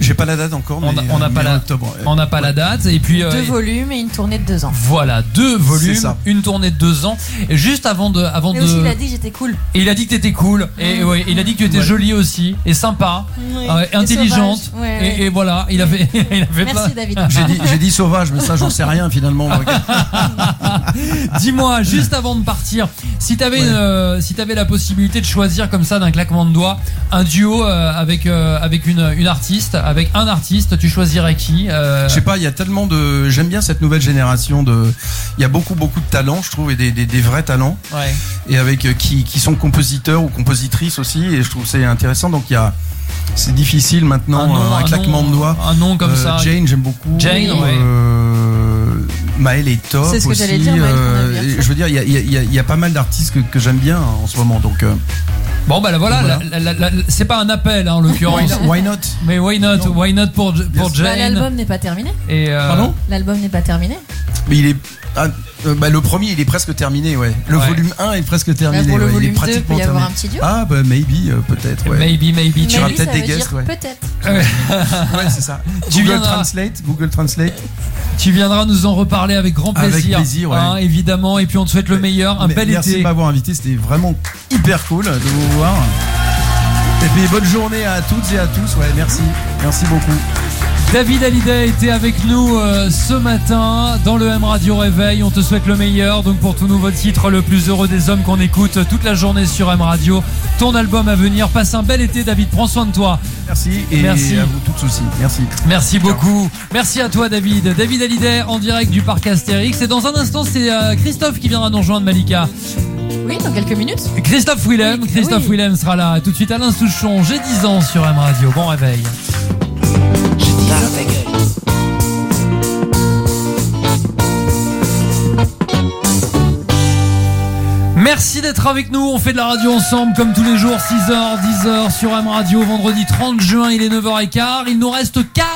J'ai pas la date encore, mais on n'a pas octobre. On n'a pas la date. Et puis 2 volumes et une tournée de 2 ans. Voilà, 2 volumes, C'est ça. une tournée de 2 ans. Et juste avant de, Et aussi, il a dit que j'étais cool. Et il a dit que t'étais cool. Et ouais, il a dit que tu étais jolie aussi et sympa, Oui. et intelligente. sauvage. Ouais, Et voilà, il avait Merci plein. David. J'ai dit sauvage, mais ça j'en sais rien finalement. Dis-moi, juste avant de partir, si t'avais la possibilité de choisir comme ça d'un claquement de doigts un duo avec une artiste, avec un artiste, tu choisirais qui Je sais pas, il y a tellement de. J'aime bien cette nouvelle génération de. Il y a beaucoup de talents, je trouve, et des vrais talents. Ouais. Et avec qui sont compositeurs ou compositrices aussi, et je trouve c'est intéressant. Donc il y a. C'est difficile maintenant, un claquement de doigts. Un nom comme ça. Jane, j'aime beaucoup. Jane, ouais. Maël est top C'est ce que aussi. j'allais dire, Maël, qu'on a vu. Je veux dire, il y a pas mal d'artistes que j'aime bien en ce moment. Donc. Bon bah voilà, c'est pas un appel en l'occurrence. Why not? Mais why not pour Jane. L'album n'est pas terminé. Et Pardon? L'album n'est pas terminé. Mais il est. Le premier il est presque terminé, ouais. Le volume 1 est presque terminé. Pour le ouais. volume il est 2, peut y avoir un petit duo. Ah bah maybe, peut-être. Ouais. Maybe. Tu auras Maybe, peut-être ça des veut guests, dire ouais. peut-être. Ouais, c'est ça. Google Translate. Tu viendras nous en reparler avec grand plaisir. Avec plaisir, ouais. Hein, évidemment. Et puis on te souhaite le meilleur, un bel Merci été. de m'avoir invité, c'était vraiment hyper cool de vous voir. Et puis bonne journée à toutes et à tous, ouais, merci beaucoup. David Hallyday était avec nous ce matin dans le M Radio Réveil. On te souhaite le meilleur. Donc pour ton nouveau titre, le plus heureux des hommes qu'on écoute toute la journée sur M Radio. Ton album à venir. Passe un bel été, David. Prends soin de toi. Merci et merci à vous toutes aussi. Merci beaucoup. Merci à toi, David. David Hallyday en direct du parc Astérix. Et dans un instant, c'est Christophe qui viendra nous rejoindre, Malika. Oui, dans quelques minutes. Christophe Willem. Christophe Willem sera là. Tout de suite, Alain Souchon. J'ai 10 ans sur M Radio. Bon réveil. Merci d'être avec nous, on fait de la radio ensemble comme tous les jours, 6h, 10h sur M Radio, vendredi 30 juin, il est 9h15, il nous reste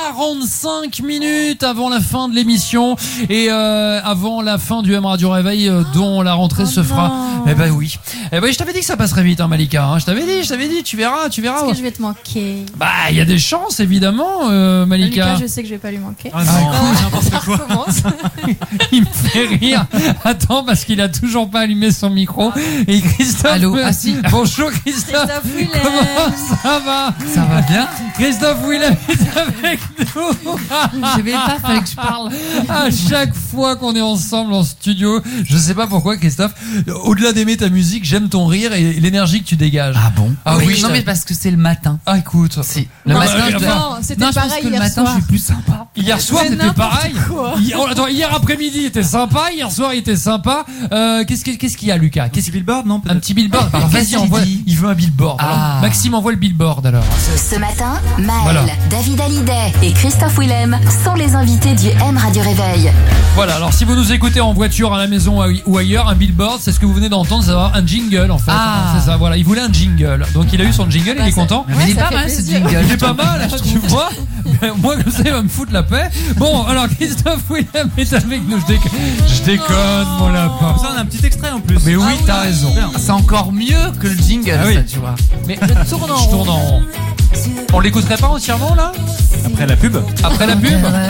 45 minutes avant la fin de l'émission et avant la fin du M Radio Réveil dont la rentrée se fera. Eh ben oui, je t'avais dit que ça passerait vite, hein, Malika, hein. Je t'avais dit, tu verras. Est-ce que je vais te manquer? Bah, il y a des chances évidemment, Malika. Lucas, je sais que je vais pas lui manquer. Ah non, recommence. Il me fait rire. Attends, parce qu'il a toujours pas allumé son micro. Et Christophe. Allô, si. Bonjour Christophe. Willem. Comment ça va? Ça va bien. Christophe Willem est avec nous. Je vais pas, fallait que je parle. À chaque fois qu'on est ensemble en studio, je sais pas pourquoi, Christophe, au-delà d'aimer ta musique, j'aime ton rire et l'énergie que tu dégages. Ah bon? Ah oui, non, mais parce que c'est le matin. Ah, écoute. C'est le matin. Non, c'était Non, je pense pareil que le hier matin, soir. je suis plus sympa. Hier soir, C'est c'était n'importe pareil. quoi. Hier après-midi, il était sympa. Hier soir, il était sympa. Qu'est-ce qu'il y a, Lucas? Un petit billboard, non? Un petit billboard. Alors, vas-y, envoie. Il veut un billboard. Alors, Maxime envoie le billboard alors. Ce matin, Maël, Voilà. David Hallyday et Christophe Willem sont les invités du M Radio Réveil. Voilà, alors si vous nous écoutez en voiture, à la maison ou ailleurs, un billboard, c'est ce que vous venez d'entendre, c'est avoir un jingle en fait. C'est ça, voilà. Il voulait un jingle. Donc il a eu son jingle, il est content. Mais il est pas mal ce jingle. Il est pas mal, tu vois. Moi, comme ça, il va me foutre la paix. Bon, alors Christophe Willem est avec nous. Je déconne, mon lapin. Ça, on a un petit extrait en plus. Mais oui, t'as raison. C'est encore mieux que le jingle, Ah oui. ça, tu vois. Mais je tourne en rond. On l'écouterait pas entièrement là? Après la pub. Après la pub.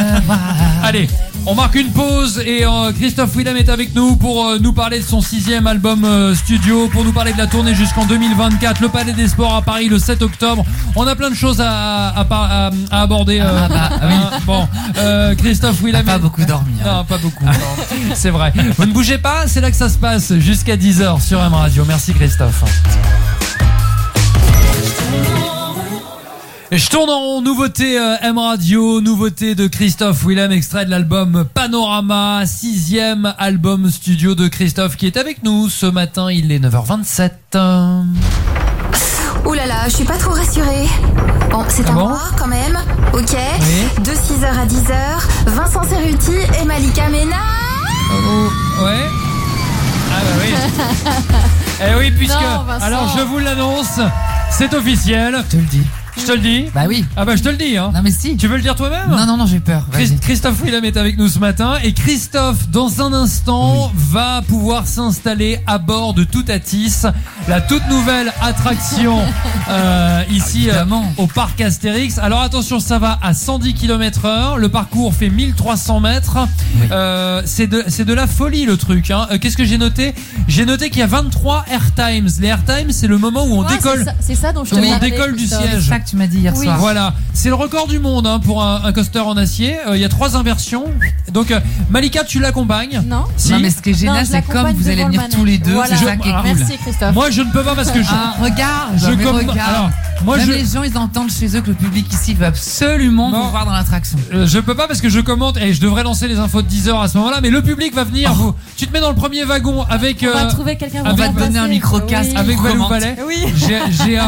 Allez, on marque une pause et Christophe Willem est avec nous pour nous parler de son 6e album studio, pour nous parler de la tournée jusqu'en 2024, le Palais des Sports à Paris le 7 octobre. On a plein de choses à aborder. Bon, Christophe Willem. Pas beaucoup dormi. Non, pas beaucoup. Non. C'est vrai. Vous ne bougez pas, c'est là que ça se passe jusqu'à 10h sur M Radio. Merci Christophe. Et je tourne en rond, nouveauté M Radio, nouveauté de Christophe Willem, extrait de l'album Panorama, 6e album studio de Christophe qui est avec nous ce matin, il est 9h27. Ouh là là, je suis pas trop rassurée. Bon, c'est à moi quand même. Ok. Oui. De 6h à 10h, Vincent Cerruti et Malika Ménard. Ouais. Ah bah oui. Eh oui, puisque... Non, Vincent. Alors je vous l'annonce, c'est officiel. Je te le dis. Je te le dis. Bah oui. Ah bah je te le dis. Hein. Non mais si. Tu veux le dire toi-même? Non, j'ai peur. Christophe Willem est avec nous ce matin et Christophe, dans un instant, va pouvoir s'installer à bord de Toutatis, la toute nouvelle attraction ici au parc Astérix. Alors attention, ça va à 110 km/h. Le parcours fait 1300 mètres. Oui. C'est de la folie le truc. Hein. Qu'est-ce que j'ai noté? J'ai noté qu'il y a 23 airtimes. Les airtimes, c'est le moment où on décolle. C'est ça dont je te on parlais, décolle du Christophe. siège. C'est ça que tu m'as dit hier soir. Voilà, c'est le record du monde hein, pour un coaster en acier. Il y a 3 inversions. Donc Malika, tu l'accompagnes? Non. Si. Non mais ce qui est génial, c'est comme vous allez venir tous les deux. Voilà. C'est ça qui est cool. Merci Christophe. Moi, je ne peux pas parce que regarde. Alors, moi, même les gens, ils entendent chez eux que le public ici veut absolument vous voir dans l'attraction. Je peux pas parce que je commente et je devrais lancer les infos de 10h à ce moment-là, mais le public va venir. Tu te mets dans le premier wagon avec. On va trouver quelqu'un. On va te donner un micro-casque. Oui. Avec Valou Palais. Oui. Et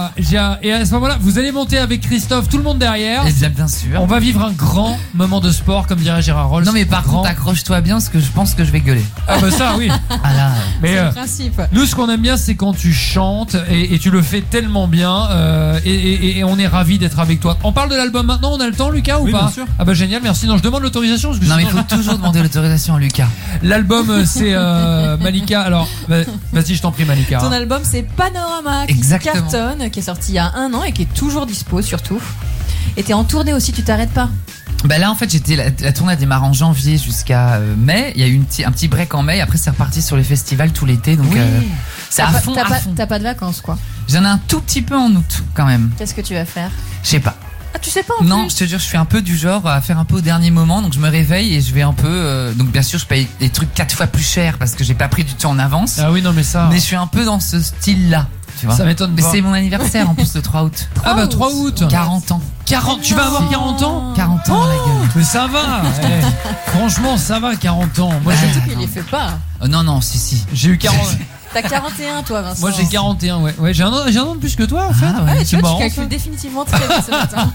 à ce moment-là, vous allez monter avec Christophe, tout le monde derrière. Et bien sûr. On va vivre un grand moment de sport, comme dirait Gérard Rolls. Non mais par contre, accroche-toi bien parce que je pense que je vais gueuler. Ah bah ça, oui. Ah là. Mais c'est le principe. Nous, ce qu'on aime bien, c'est quand tu chantes et tu le fais tellement bien. Et on est ravis d'être avec toi. On parle de l'album maintenant. On a le temps, Lucas, ou Oui, pas? bien sûr. Ah bah génial, merci. Non, je demande l'autorisation. Parce que Non mais il sinon, faut toujours demander l'autorisation à Lucas. L'album, c'est Malika. Alors, vas-y, je t'en prie, Malika. Ton album, c'est Panorama, qui cartonne, qui est sorti il y a 1 an et qui est toujours dispo, surtout. Et t'es en tournée aussi, tu t'arrêtes pas? Bah là en fait la tournée a démarré en janvier jusqu'à mai. Il y a eu un petit break en mai. Après c'est reparti sur les festivals tout l'été. Donc c'est à fond. T'as pas de vacances quoi? J'en ai un tout petit peu en août quand même. Qu'est-ce que tu vas faire? Je sais pas. Ah tu sais pas en Non, plus? je te jure, je suis un peu du genre à faire un peu au dernier moment. Donc je me réveille et je vais un peu. Donc bien sûr je paye des trucs 4 fois plus cher parce que j'ai pas pris du temps en avance. Ah oui non mais ça. Mais je suis un peu dans ce style là. Tu vois. Ça m'étonne pas. Mais c'est mon anniversaire en plus le 3 août. Ah bah 3 août. 40 ans. 40, tu vas avoir 40 ans? 40 ans dans la gueule. Mais ça va. Franchement, ça va 40 ans. Moi, je dis qu'il les fait pas. Non, si. J'ai eu 40. T'as 41 toi Vincent. Moi j'ai 41 ouais j'ai un an de plus que toi en fait. Ouais, tu vois, marrant, tu calcules définitivement très bien ce matin.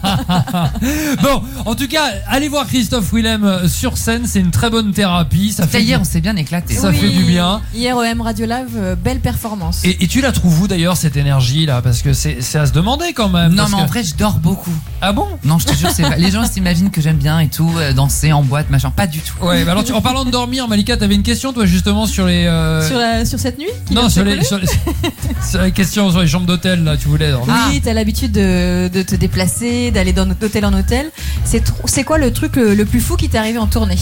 Bon, en tout cas, allez voir Christophe Willem sur scène, c'est une très bonne thérapie. Ça fait hier, on s'est bien éclaté. Ça fait du bien. Hier au M Radio Live, belle performance. Et tu la trouves où d'ailleurs cette énergie là? Parce que c'est à se demander quand même. Non mais en vrai je dors beaucoup. Ah bon? Non je te jure, les gens s'imaginent que j'aime bien et tout, danser en boîte, machin, pas du tout. Ouais, bah alors en parlant de dormir, Malika, t'avais une question toi justement sur les sur cette nuit Non, sur la question sur les chambres d'hôtel là, tu voulais dormir. Oui, t'as l'habitude de te déplacer, d'aller d'hôtel en hôtel. C'est quoi le truc le plus fou qui t'est arrivé en tournée?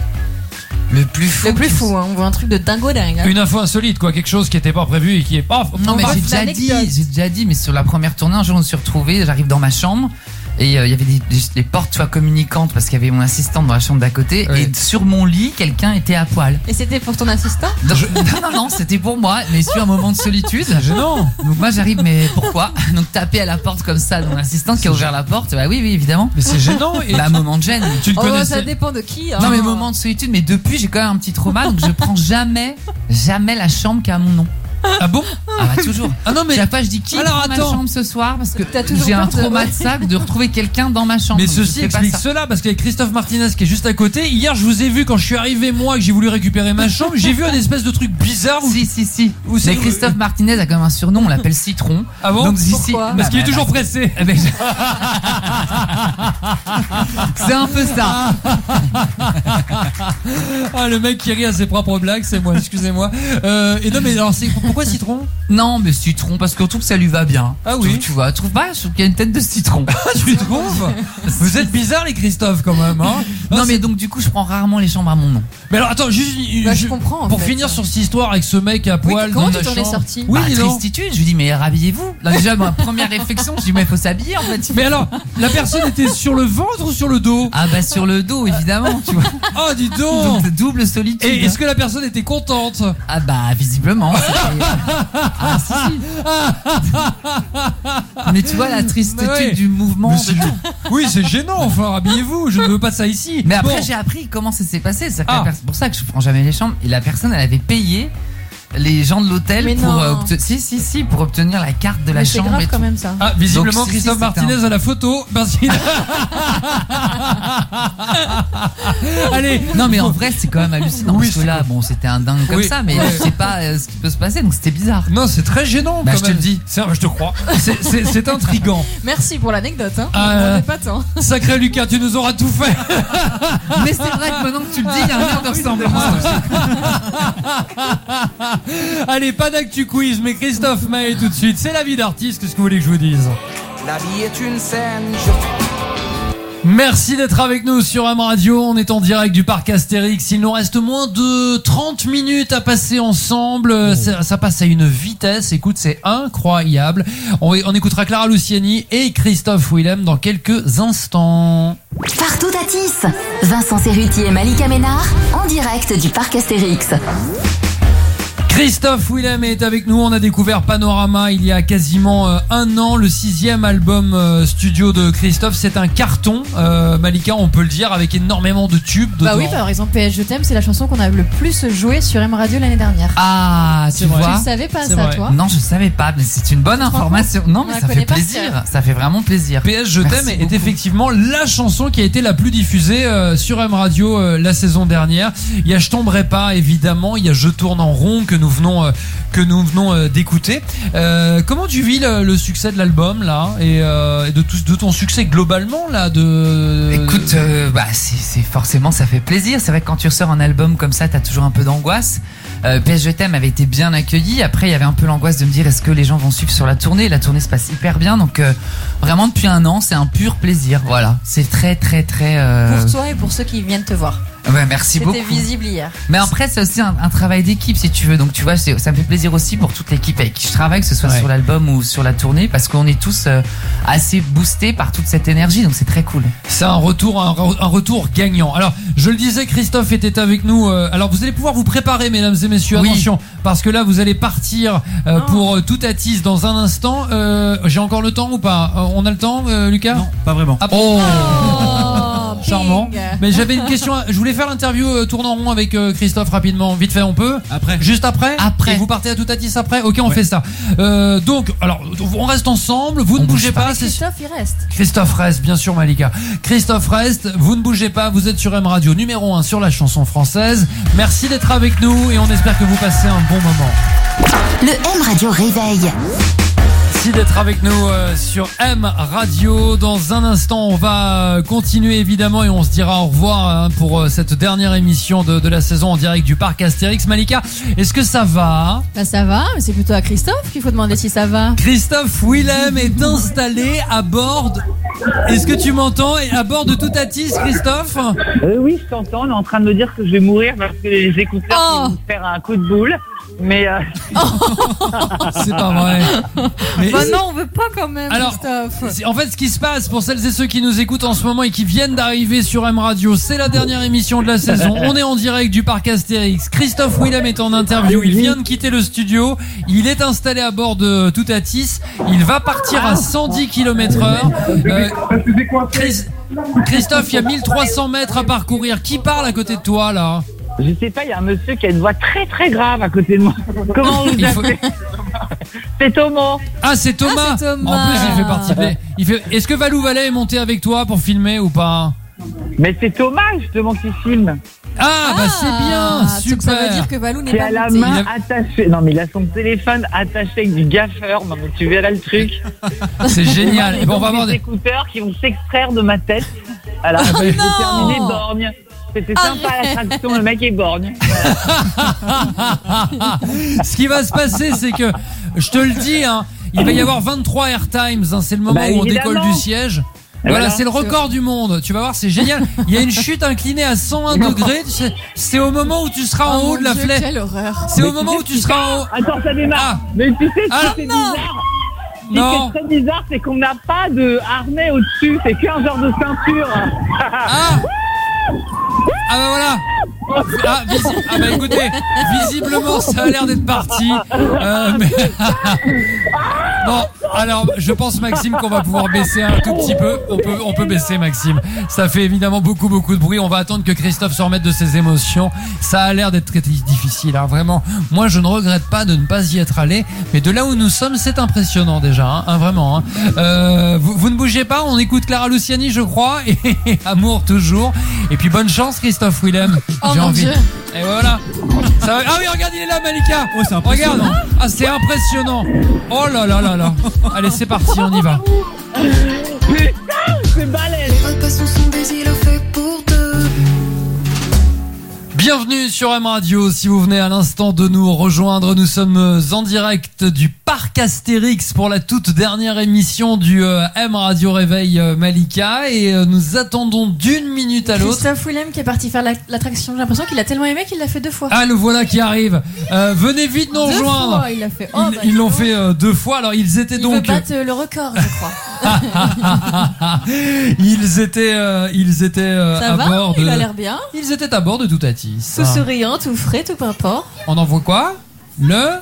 Le plus fou, hein, on voit un truc de dingo dingue. Hein. Une info insolite quoi, quelque chose qui était pas prévu et qui est pas. Non mais j'ai déjà dit, mais sur la première tournée un jour on me suis retrouvé, j'arrive dans ma chambre. Et il y avait des portes communicantes parce qu'il y avait mon assistante dans la chambre d'à côté. Oui. Et sur mon lit, quelqu'un était à poil. Et c'était pour ton assistant? Non, c'était pour moi. Mais sur un moment de solitude. C'est gênant. Donc moi j'arrive, mais pourquoi? Donc taper à la porte comme ça, mon assistante qui a ouvert la porte. Bah oui, évidemment. Mais c'est gênant. Et bah moment de gêne. Tu le connaissais? Ça dépend de qui. Hein. Non mais moment de solitude. Mais depuis j'ai quand même un petit trauma. Donc je prends jamais la chambre qui a mon nom. Ah bon? Ah bah toujours. Ah non mais chaque fois je dis qui prend ma chambre ce soir parce que j'ai un trauma de ça de retrouver quelqu'un dans ma chambre. Mais ceci explique cela parce qu'avec Christophe Martinez qui est juste à côté, hier je vous ai vu quand je suis arrivé moi que j'ai voulu récupérer ma chambre, j'ai vu un espèce de truc bizarre. Si. Mais Christophe Martinez a quand même un surnom, on l'appelle Citron. Ah bon? Donc pourquoi? Parce qu'il est toujours pressé. C'est un peu ça. Ah le mec qui rit à ses propres blagues, c'est moi, excusez-moi. Et non mais alors c'est pourquoi Citron? Non mais Citron parce qu'on trouve que ça lui va bien. Ah oui. Tu vois, trouve pas, je trouve qu'il y a une tête de citron. Tu trouves? Vous êtes bizarres les Christophe quand même hein. Non mais donc du coup je prends rarement les chambres à mon nom. Mais alors attends juste je comprends pour finir sur cette histoire avec ce mec à poil dans la chambre. Comment tu t'en es sorti? Oui, tristitude, je lui dis mais rhabillez-vous. Là déjà ma première réflexion, je dis mais il faut s'habiller en fait. Mais alors, la personne était sur le ventre ou sur le dos? Ah bah sur le dos évidemment, tu vois. Oh dis donc. Double solitude. Et est-ce que la personne était contente? Ah bah visiblement. Ah si. Mais tu vois la tristitude du mouvement. Oui c'est gênant, enfin habillez-vous, je ne veux pas ça ici. Mais après j'ai appris comment ça s'est passé. C'est pour ça que je prends jamais les chambres. Et la personne elle avait payé les gens de l'hôtel Mais pour non. pour obtenir la carte de la Mais c'est chambre. grave et quand tout. même ça. Ah, visiblement, Donc, si, Christophe c'était Martinez un- à la photo. Parce qu'il... Allez. Non, mais en vrai, c'est quand même hallucinant. Oui, parce que là, bon, c'était un dingue comme Oui. ça, mais Ouais. je sais pas ce qui peut se passer, donc c'était bizarre. Non, c'est très gênant. Bah, quand je te même. le dis. Je te crois. C'est intriguant. Merci pour l'anecdote. Hein. Ah, On n'est pas tant. Sacré Lucas, tu nous auras tout fait. Mais c'est vrai que maintenant que tu le dis, il y a un air de ressemblance. Allez, pas d'actu quiz, mais Christophe Maé tout de suite. C'est la vie d'artiste. Qu'est-ce que vous voulez que je vous dise? La vie est une scène, Merci d'être avec nous sur M Radio. On est en direct du parc Astérix. Il nous reste moins de 30 minutes à passer ensemble. Ça passe à une vitesse. Écoute, c'est incroyable. On écoutera Clara Luciani et Christophe Willem dans quelques instants. Partout à Tis, Vincent Cerruti et Malika Ménard en direct du parc Astérix. Christophe Willem est avec nous. On a découvert Panorama il y a quasiment un an. Le 6e album studio de Christophe. C'est un carton, Malika, on peut le dire, avec énormément de tubes dedans. Bah oui, par exemple, PS Je t'aime, c'est la chanson qu'on a le plus jouée sur M Radio l'année dernière. Ah, tu vois. Tu le savais pas ça, toi? Non, je savais pas, mais c'est une bonne information. Non, mais On la ça fait connaît par plaisir. cœur. Ça fait vraiment plaisir. PS Je Merci t'aime est beaucoup. effectivement la chanson qui a été la plus diffusée sur M Radio la saison dernière. Il y a Je tomberai pas, évidemment. Il y a Je tourne en rond que nous venons d'écouter. Comment tu vis le succès de l'album là et de ton succès globalement là Écoute, c'est forcément, ça fait plaisir. C'est vrai que quand tu ressors un album comme ça, t'as toujours un peu d'angoisse. PS Je t'aime avait été bien accueilli. Après, il y avait un peu l'angoisse de me dire est-ce que les gens vont suivre sur la tournée. La tournée se passe hyper bien, donc vraiment depuis un an, c'est un pur plaisir. Voilà, c'est très. Pour toi et pour ceux qui viennent te voir. Ouais, merci beaucoup. C'était visible hier. Mais après, c'est aussi un travail d'équipe, si tu veux. Donc, tu vois, ça me fait plaisir aussi pour toute l'équipe avec qui je travaille, que ce soit Ouais. sur l'album ou sur la tournée, parce qu'on est tous assez boostés par toute cette énergie. Donc, c'est très cool. C'est un retour gagnant. Alors, je le disais, Christophe était avec nous. Alors, vous allez pouvoir vous préparer, mesdames et messieurs. Oui. Attention, parce que là, vous allez partir pour tout à Tis dans un instant. J'ai encore le temps ou pas? On a le temps, Lucas? Non, pas vraiment. Ah, oh. Charmant. Mais j'avais une question. Je voulais faire l'interview tournant rond avec Christophe rapidement. Vite fait, on peut? Après. Juste après? Après. Et vous partez à tout à Tis après? Ok, on fait ça. Donc, alors, on reste ensemble. Vous ne bougez pas. c'est- Christophe, il reste. Christophe reste, bien sûr, Malika. Christophe reste, vous ne bougez pas, vous êtes sur M Radio numéro 1 sur la chanson française. Merci d'être avec nous et on espère que vous passez un bon moment. Le M Radio Réveil. Merci d'être avec nous sur M Radio. Dans un instant, on va continuer évidemment et on se dira au revoir pour cette dernière émission de la saison en direct du parc Astérix. Malika, est-ce que ça va? Bah ça va, mais c'est plutôt à Christophe qu'il faut demander si ça va. Christophe Willem est installé à bord. Est-ce que tu m'entends? À bord de tout à Tis, Christophe? Oui, je t'entends. On est en train de me dire que je vais mourir parce que les écouteurs vont me faire un coup de boule. Mais C'est pas vrai. Mais Bah non, on veut pas quand même, alors, Christophe. en fait, ce qui se passe pour celles et ceux qui nous écoutent en ce moment et qui viennent d'arriver sur M Radio, c'est la dernière émission de la saison. On est en direct du parc Astérix. Christophe Willem est en interview. Il vient de quitter le studio. Il est installé à bord de tout à Tis. Il va partir à 110 km/h. Christophe, il y a 1300 mètres à parcourir. Qui parle à côté de toi là? je sais pas, il y a un monsieur qui a une voix très très grave à côté de moi. Comment vous appelez? C'est Thomas. Ah, c'est Thomas. Ah, c'est Thomas. En plus, il fait partie des... Est-ce que Valou Vallet est monté avec toi pour filmer ou pas? Mais c'est Thomas justement qui filme. Ah, bah c'est bien, Donc super. ça veut dire que Valou n'est Qui pas a la monté. main attachée. Non mais il a son téléphone attaché avec du gaffeur. Non mais tu verrais le truc. C'est génial. Et bon, on va avoir des des... écouteurs qui vont s'extraire de ma tête. Alors, Ah, je vais non. terminer borgne. C'était sympa l'attraction, le mec est borgne. Ce qui va se passer, c'est que, je te le dis, hein, il va y avoir 23 airtimes, hein, c'est le moment Bah, où on évidemment. décolle du siège. Voilà, c'est le record du monde. Tu vas voir, c'est génial. Il y a une chute inclinée à 101 degrés. Tu sais, c'est au moment où tu seras en haut de la flèche. Quelle horreur. C'est au moment où tu seras en haut. Attends, ça démarre. Ah. Mais tu sais ce Ah, qui est non. bizarre? Ce Non. qui est très bizarre, c'est qu'on n'a pas de harnais au-dessus. C'est qu'un genre de ceinture. Ah bah voilà. Ah bah écoutez, visiblement ça a l'air d'être parti. Mais... Bon, Alors, je pense, Maxime, qu'on va pouvoir baisser un tout petit peu. On peut baisser, Maxime. Ça fait évidemment beaucoup de bruit. On va attendre que Christophe se remette de ses émotions. Ça a l'air d'être très difficile, hein, vraiment. Moi, je ne regrette pas de ne pas y être allé. Mais de là où nous sommes, c'est impressionnant déjà, hein, vraiment. Hein. Vous ne bougez pas. On écoute Clara Luciani, je crois. Et Amour toujours. Et puis bonne chance, Christophe Willem. Oh mon Dieu. Et voilà. Ça va... Ah oui, regarde, il est là, Malika. Oh, c'est impressionnant. Regarde. Ah, c'est impressionnant. Oh là là là là. Allez, c'est parti, on y va. Putain, c'est balèze. Les repas sont des îlots faits pour deux. Bienvenue sur M Radio. Si vous venez à l'instant de nous rejoindre, nous sommes en direct du parc Astérix pour la toute dernière émission du M Radio Réveil Malika et nous attendons d'une minute à l'autre. Christophe Willem qui est parti faire l'attraction. J'ai l'impression qu'il a tellement aimé qu'il l'a fait 2 fois. Ah, le voilà qui arrive. Venez vite nous rejoindre. 2 fois, il l'a fait. Ils l'ont fait 2 fois. Alors ils étaient Il donc. veut battre le record, je crois. Ils étaient Ça à va, bord de. il a l'air bien. Ils étaient à bord de Toutatis. Tout souriant, tout frais, tout pimpant. On envoie quoi? Le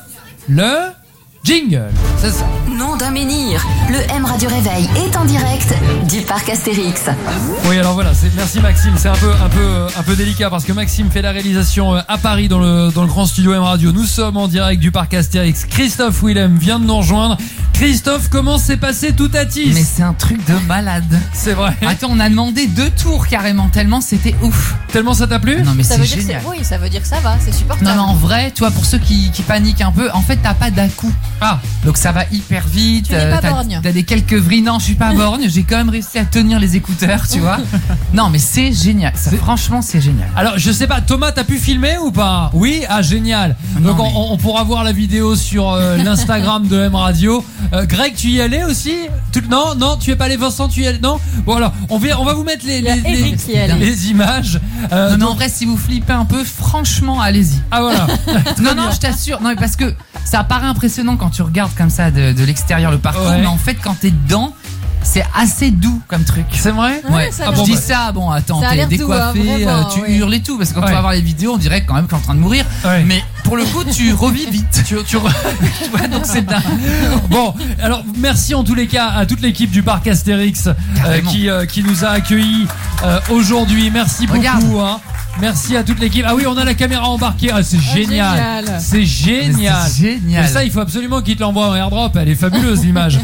jingle. C'est ça. Nom d'un menhir. Le M Radio Réveil est en direct du parc Astérix. Oui, alors voilà, merci Maxime. C'est un peu délicat parce que Maxime fait la réalisation à Paris dans le grand studio M Radio. Nous sommes en direct du parc Astérix. Christophe Willem vient de nous rejoindre. Christophe, comment s'est passé Toutatis? Mais c'est un truc de malade. C'est vrai. Attends, on a demandé 2 tours carrément, tellement c'était ouf. Tellement ça t'a plu? Non mais Ça c'est veut dire que génial. oui, ça veut dire que ça va, c'est supportable. Non mais en vrai, tu vois, pour ceux qui paniquent un peu, en fait t'as pas d'à-coup. Ah, donc ça va hyper vite. Tu n'es pas borgne. T'as des quelques vrilles. Non, je suis pas borgne. J'ai quand même réussi à tenir les écouteurs, tu vois. Non mais c'est génial. Franchement, c'est génial. alors je sais pas, Thomas, t'as pu filmer ou pas? Oui, ah génial. Donc Non, mais- on pourra voir la vidéo sur l'Instagram de M Radio. Greg, tu y allais aussi? Non, tu es pas allé. Vincent, tu y allais? Non. Bon alors, on va vous mettre Il y a Eric qui est allé. les images. Non mais en vrai, si vous flippez un peu, franchement, allez-y. Ah voilà. Non, je t'assure. Non mais parce que ça paraît impressionnant quand tu regardes comme ça de l'extérieur le parcours, Ouais. mais en fait quand t'es dedans, c'est assez doux comme truc. C'est vrai? Ouais, ça a Ah, l'air je dis doux. ça, bon attends, Ça a t'es l'air doux, décoiffé, hein, vraiment, tu ouais. hurles et tout, parce que quand Ouais. tu vas voir les vidéos, on dirait quand même que t'es en train de mourir. Ouais. Mais pour le coup, tu revis vite. Ouais, donc c'est dingue. Bon, alors merci en tous les cas à toute l'équipe du parc Astérix Carrément. qui nous a accueillis aujourd'hui. Merci Regarde. beaucoup. Hein. Merci à toute l'équipe. Ah oui, on a la caméra embarquée. Ah, c'est génial. génial. C'est génial. C'est génial. Mais ça, il faut absolument qu'il te l'envoie en airdrop. Elle est fabuleuse l'image.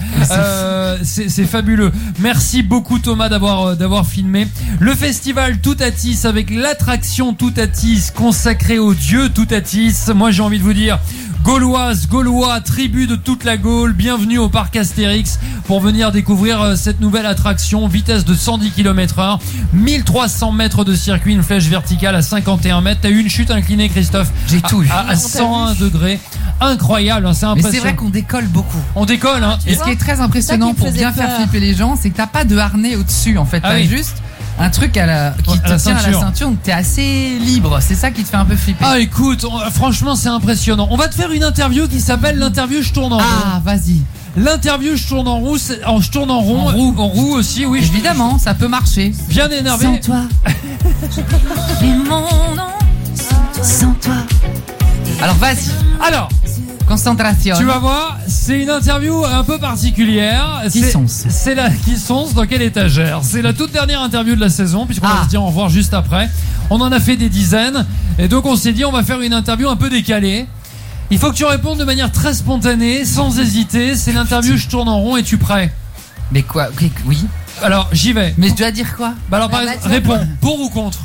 C'est fabuleux. Merci beaucoup Thomas d'avoir filmé le festival Toutatis avec l'attraction Toutatis consacrée au dieu Toutatis. Moi, j'ai envie de vous dire. Gauloises, Gaulois, tribu de toute la Gaule, bienvenue au parc Astérix pour venir découvrir cette nouvelle attraction, vitesse de 110 km/h, 1300 mètres de circuit, une flèche verticale à 51 mètres. T'as eu une chute inclinée, Christophe? J'ai tout eu. À 101 degrés. Incroyable, hein, c'est Mais impressionnant. c'est vrai qu'on décolle beaucoup. On décolle, hein. Et ce qui est très impressionnant Ça qui me pour faisait bien faire peur. flipper les gens, c'est que t'as pas de harnais au-dessus en fait. Ah T'as oui. juste un truc qui Ouais, te à la tient à la ceinture. ceinture, donc t'es assez libre. C'est ça qui te fait un peu flipper. Ah écoute, franchement c'est impressionnant. On va te faire une interview qui s'appelle l'interview Je tourne en rond. Ah, vas-y. L'interview Je tourne en roue, je tourne en rond, en roue aussi, oui. Évidemment, ça peut marcher. Bien énervé. Sans toi, j'ai mon nom. Sans toi. Alors vas-y. Alors, concentration. tu vas voir, c'est une interview un peu particulière. Qui sont-ce? C'est la qui sont dans quelle étagère? C'est la toute dernière interview de la saison puisqu'on va se dire au revoir juste après. On en a fait des dizaines et donc on s'est dit on va faire une interview un peu décalée. Il faut que tu répondes de manière très spontanée, sans hésiter. C'est l'interview Je tourne en rond. Es-tu prêt? Mais quoi? Oui. Alors j'y vais. Mais je dois dire quoi? Bah alors par exemple, réponds pour ou contre?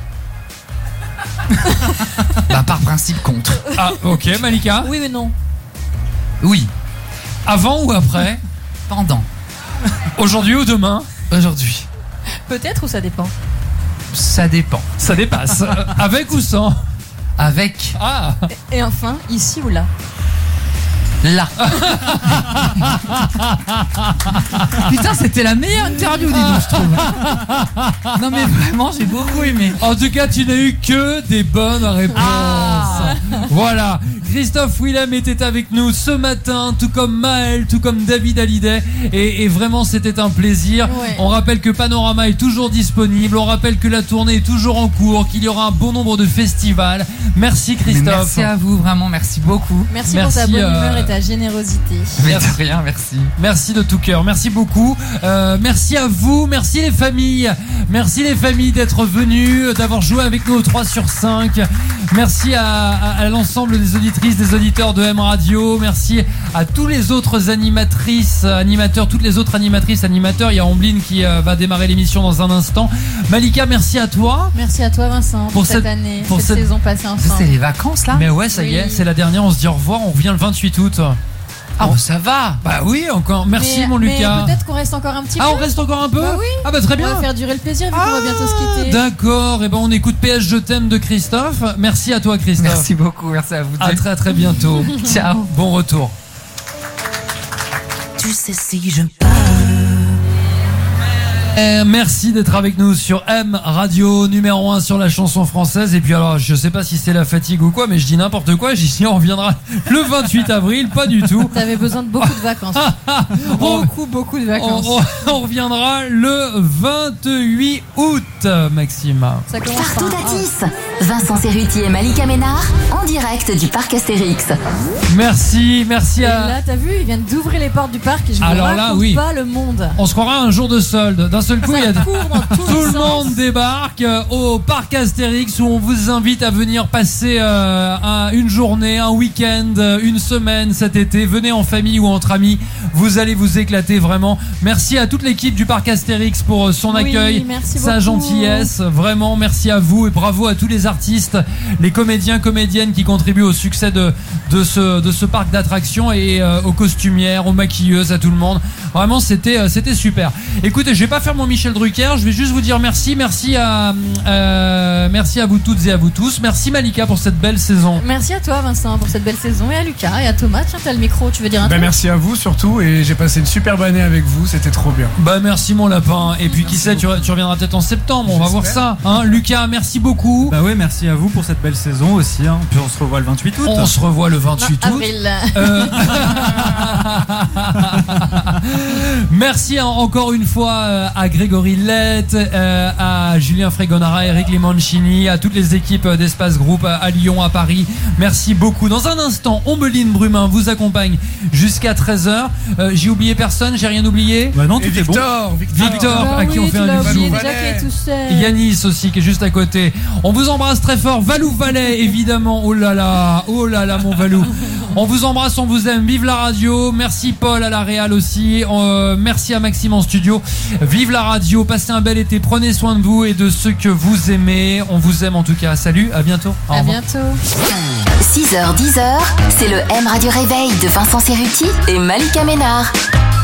Bah par principe contre. Ah ok, Malika. Oui mais non. Oui. Avant ou après? Pendant. Aujourd'hui ou demain? Aujourd'hui. Peut-être ou ça dépend. Ça dépend. Ça dépasse. Avec ou sans? Avec. Ah. Et enfin, ici ou là? Là. Putain, c'était la meilleure interview, dis donc, je trouve. Non mais vraiment, j'ai beaucoup aimé. En tout cas, tu n'as eu que des bonnes réponses. Voilà. Christophe Willem était avec nous ce matin, tout comme Maël, tout comme David Hallyday, et vraiment c'était un plaisir. Ouais. On rappelle que Panorama est toujours disponible, on rappelle que la tournée est toujours en cours, qu'il y aura un bon nombre de festivals. Merci Christophe. Mais merci à vous, vraiment, merci beaucoup. Merci pour ta bonne humeur et ta générosité. Mais de rien, merci. Merci de tout cœur, merci beaucoup. Merci à vous, merci les familles. Merci les familles d'être venues, d'avoir joué avec nous au 3 sur 5. Merci à l'ensemble des auditrices, des auditeurs de M Radio. Merci à tous les autres animatrices, animateurs, toutes les autres animatrices, animateurs. Il y a Ambline qui va démarrer l'émission dans un instant. Malika, merci à toi. Merci à toi Vincent pour cette année, pour cette saison passée ensemble. C'est les vacances là. Mais ouais, ça y est, c'est la dernière. On se dit au revoir. On revient le 28 août. Ah bah ça va. Bah oui, encore. Merci mon Lucas. Mais peut-être qu'on reste encore un petit peu. Ah, on reste encore un peu. Bah oui. Ah bah très bien. On va faire durer le plaisir vu qu'on va bientôt se quitter. D'accord. Et ben on écoute PS Je t'aime de Christophe. Merci à toi Christophe. Merci beaucoup. Merci à vous. À très très bientôt. Ciao. Bon retour. Tu sais si je peux. Merci d'être avec nous sur M Radio, numéro 1 sur la chanson française. Et puis alors, je sais pas si c'est la fatigue ou quoi, mais je dis n'importe quoi. J'y suis, on reviendra le 28 avril, pas du tout. T'avais besoin de beaucoup de vacances. beaucoup de vacances. On reviendra le 28 août, Maxime. Ça commence Partout à 10. Vincent Cerruti et Malika Ménard en direct du parc Astérix. Merci Et à... là, t'as vu, ils viennent d'ouvrir les portes du parc et je vous Alors raconte là, oui. pas le monde. On se croira un jour de solde. D'un seul coup, il y a tout le sens. monde débarque au parc Astérix où on vous invite à venir passer une journée, un week-end, une semaine cet été. Venez en famille ou entre amis. Vous allez vous éclater vraiment. Merci à toute l'équipe du parc Astérix pour son accueil, merci sa beaucoup. gentillesse. Vraiment, merci à vous et bravo à tous les artistes, les comédiens, comédiennes qui contribuent au succès de ce parc d'attractions et aux costumières, aux maquilleuses, à tout le monde. Vraiment, c'était super. Écoutez, je vais pas faire mon Michel Drucker, je vais juste vous dire merci à vous toutes et à vous tous. Merci Malika pour cette belle saison. Merci à toi Vincent pour cette belle saison et à Lucas et à Thomas. Tiens, t'as le micro, tu veux dire un truc? Merci à vous surtout et j'ai passé une superbe année avec vous, c'était trop bien. Bah merci mon lapin. Et puis qui sait, tu reviendras peut-être en septembre, on va voir ça. Hein, Lucas, merci beaucoup. Bah ouais, merci à vous pour cette belle saison aussi. Hein. Puis on se revoit le 28 août. On se revoit le 28 août. Avril. Merci encore une fois à Grégory Lett, à Julien Fregonara, Eric Limoncini, à toutes les équipes d'Espace Group à Lyon, à Paris. Merci beaucoup. Dans un instant, Ombeline Brumin vous accompagne jusqu'à 13h. J'ai oublié personne, j'ai rien oublié. Bah non, tout Et est bon. Victor, à qui on fait un bisou. Yanis aussi qui est juste à côté. On vous embrasse très fort. Valou Valais évidemment. Oh là là mon Valou. On vous embrasse, on vous aime. Vive la radio. Merci Paul à la Réal aussi. Merci à Maxime en studio. Vive la radio. Passez un bel été. Prenez soin de vous et de ceux que vous aimez. On vous aime en tout cas. Salut, à bientôt. À bientôt. 6h, 10h, c'est le M Radio Réveil de Vincent Cerruti et Malika Ménard.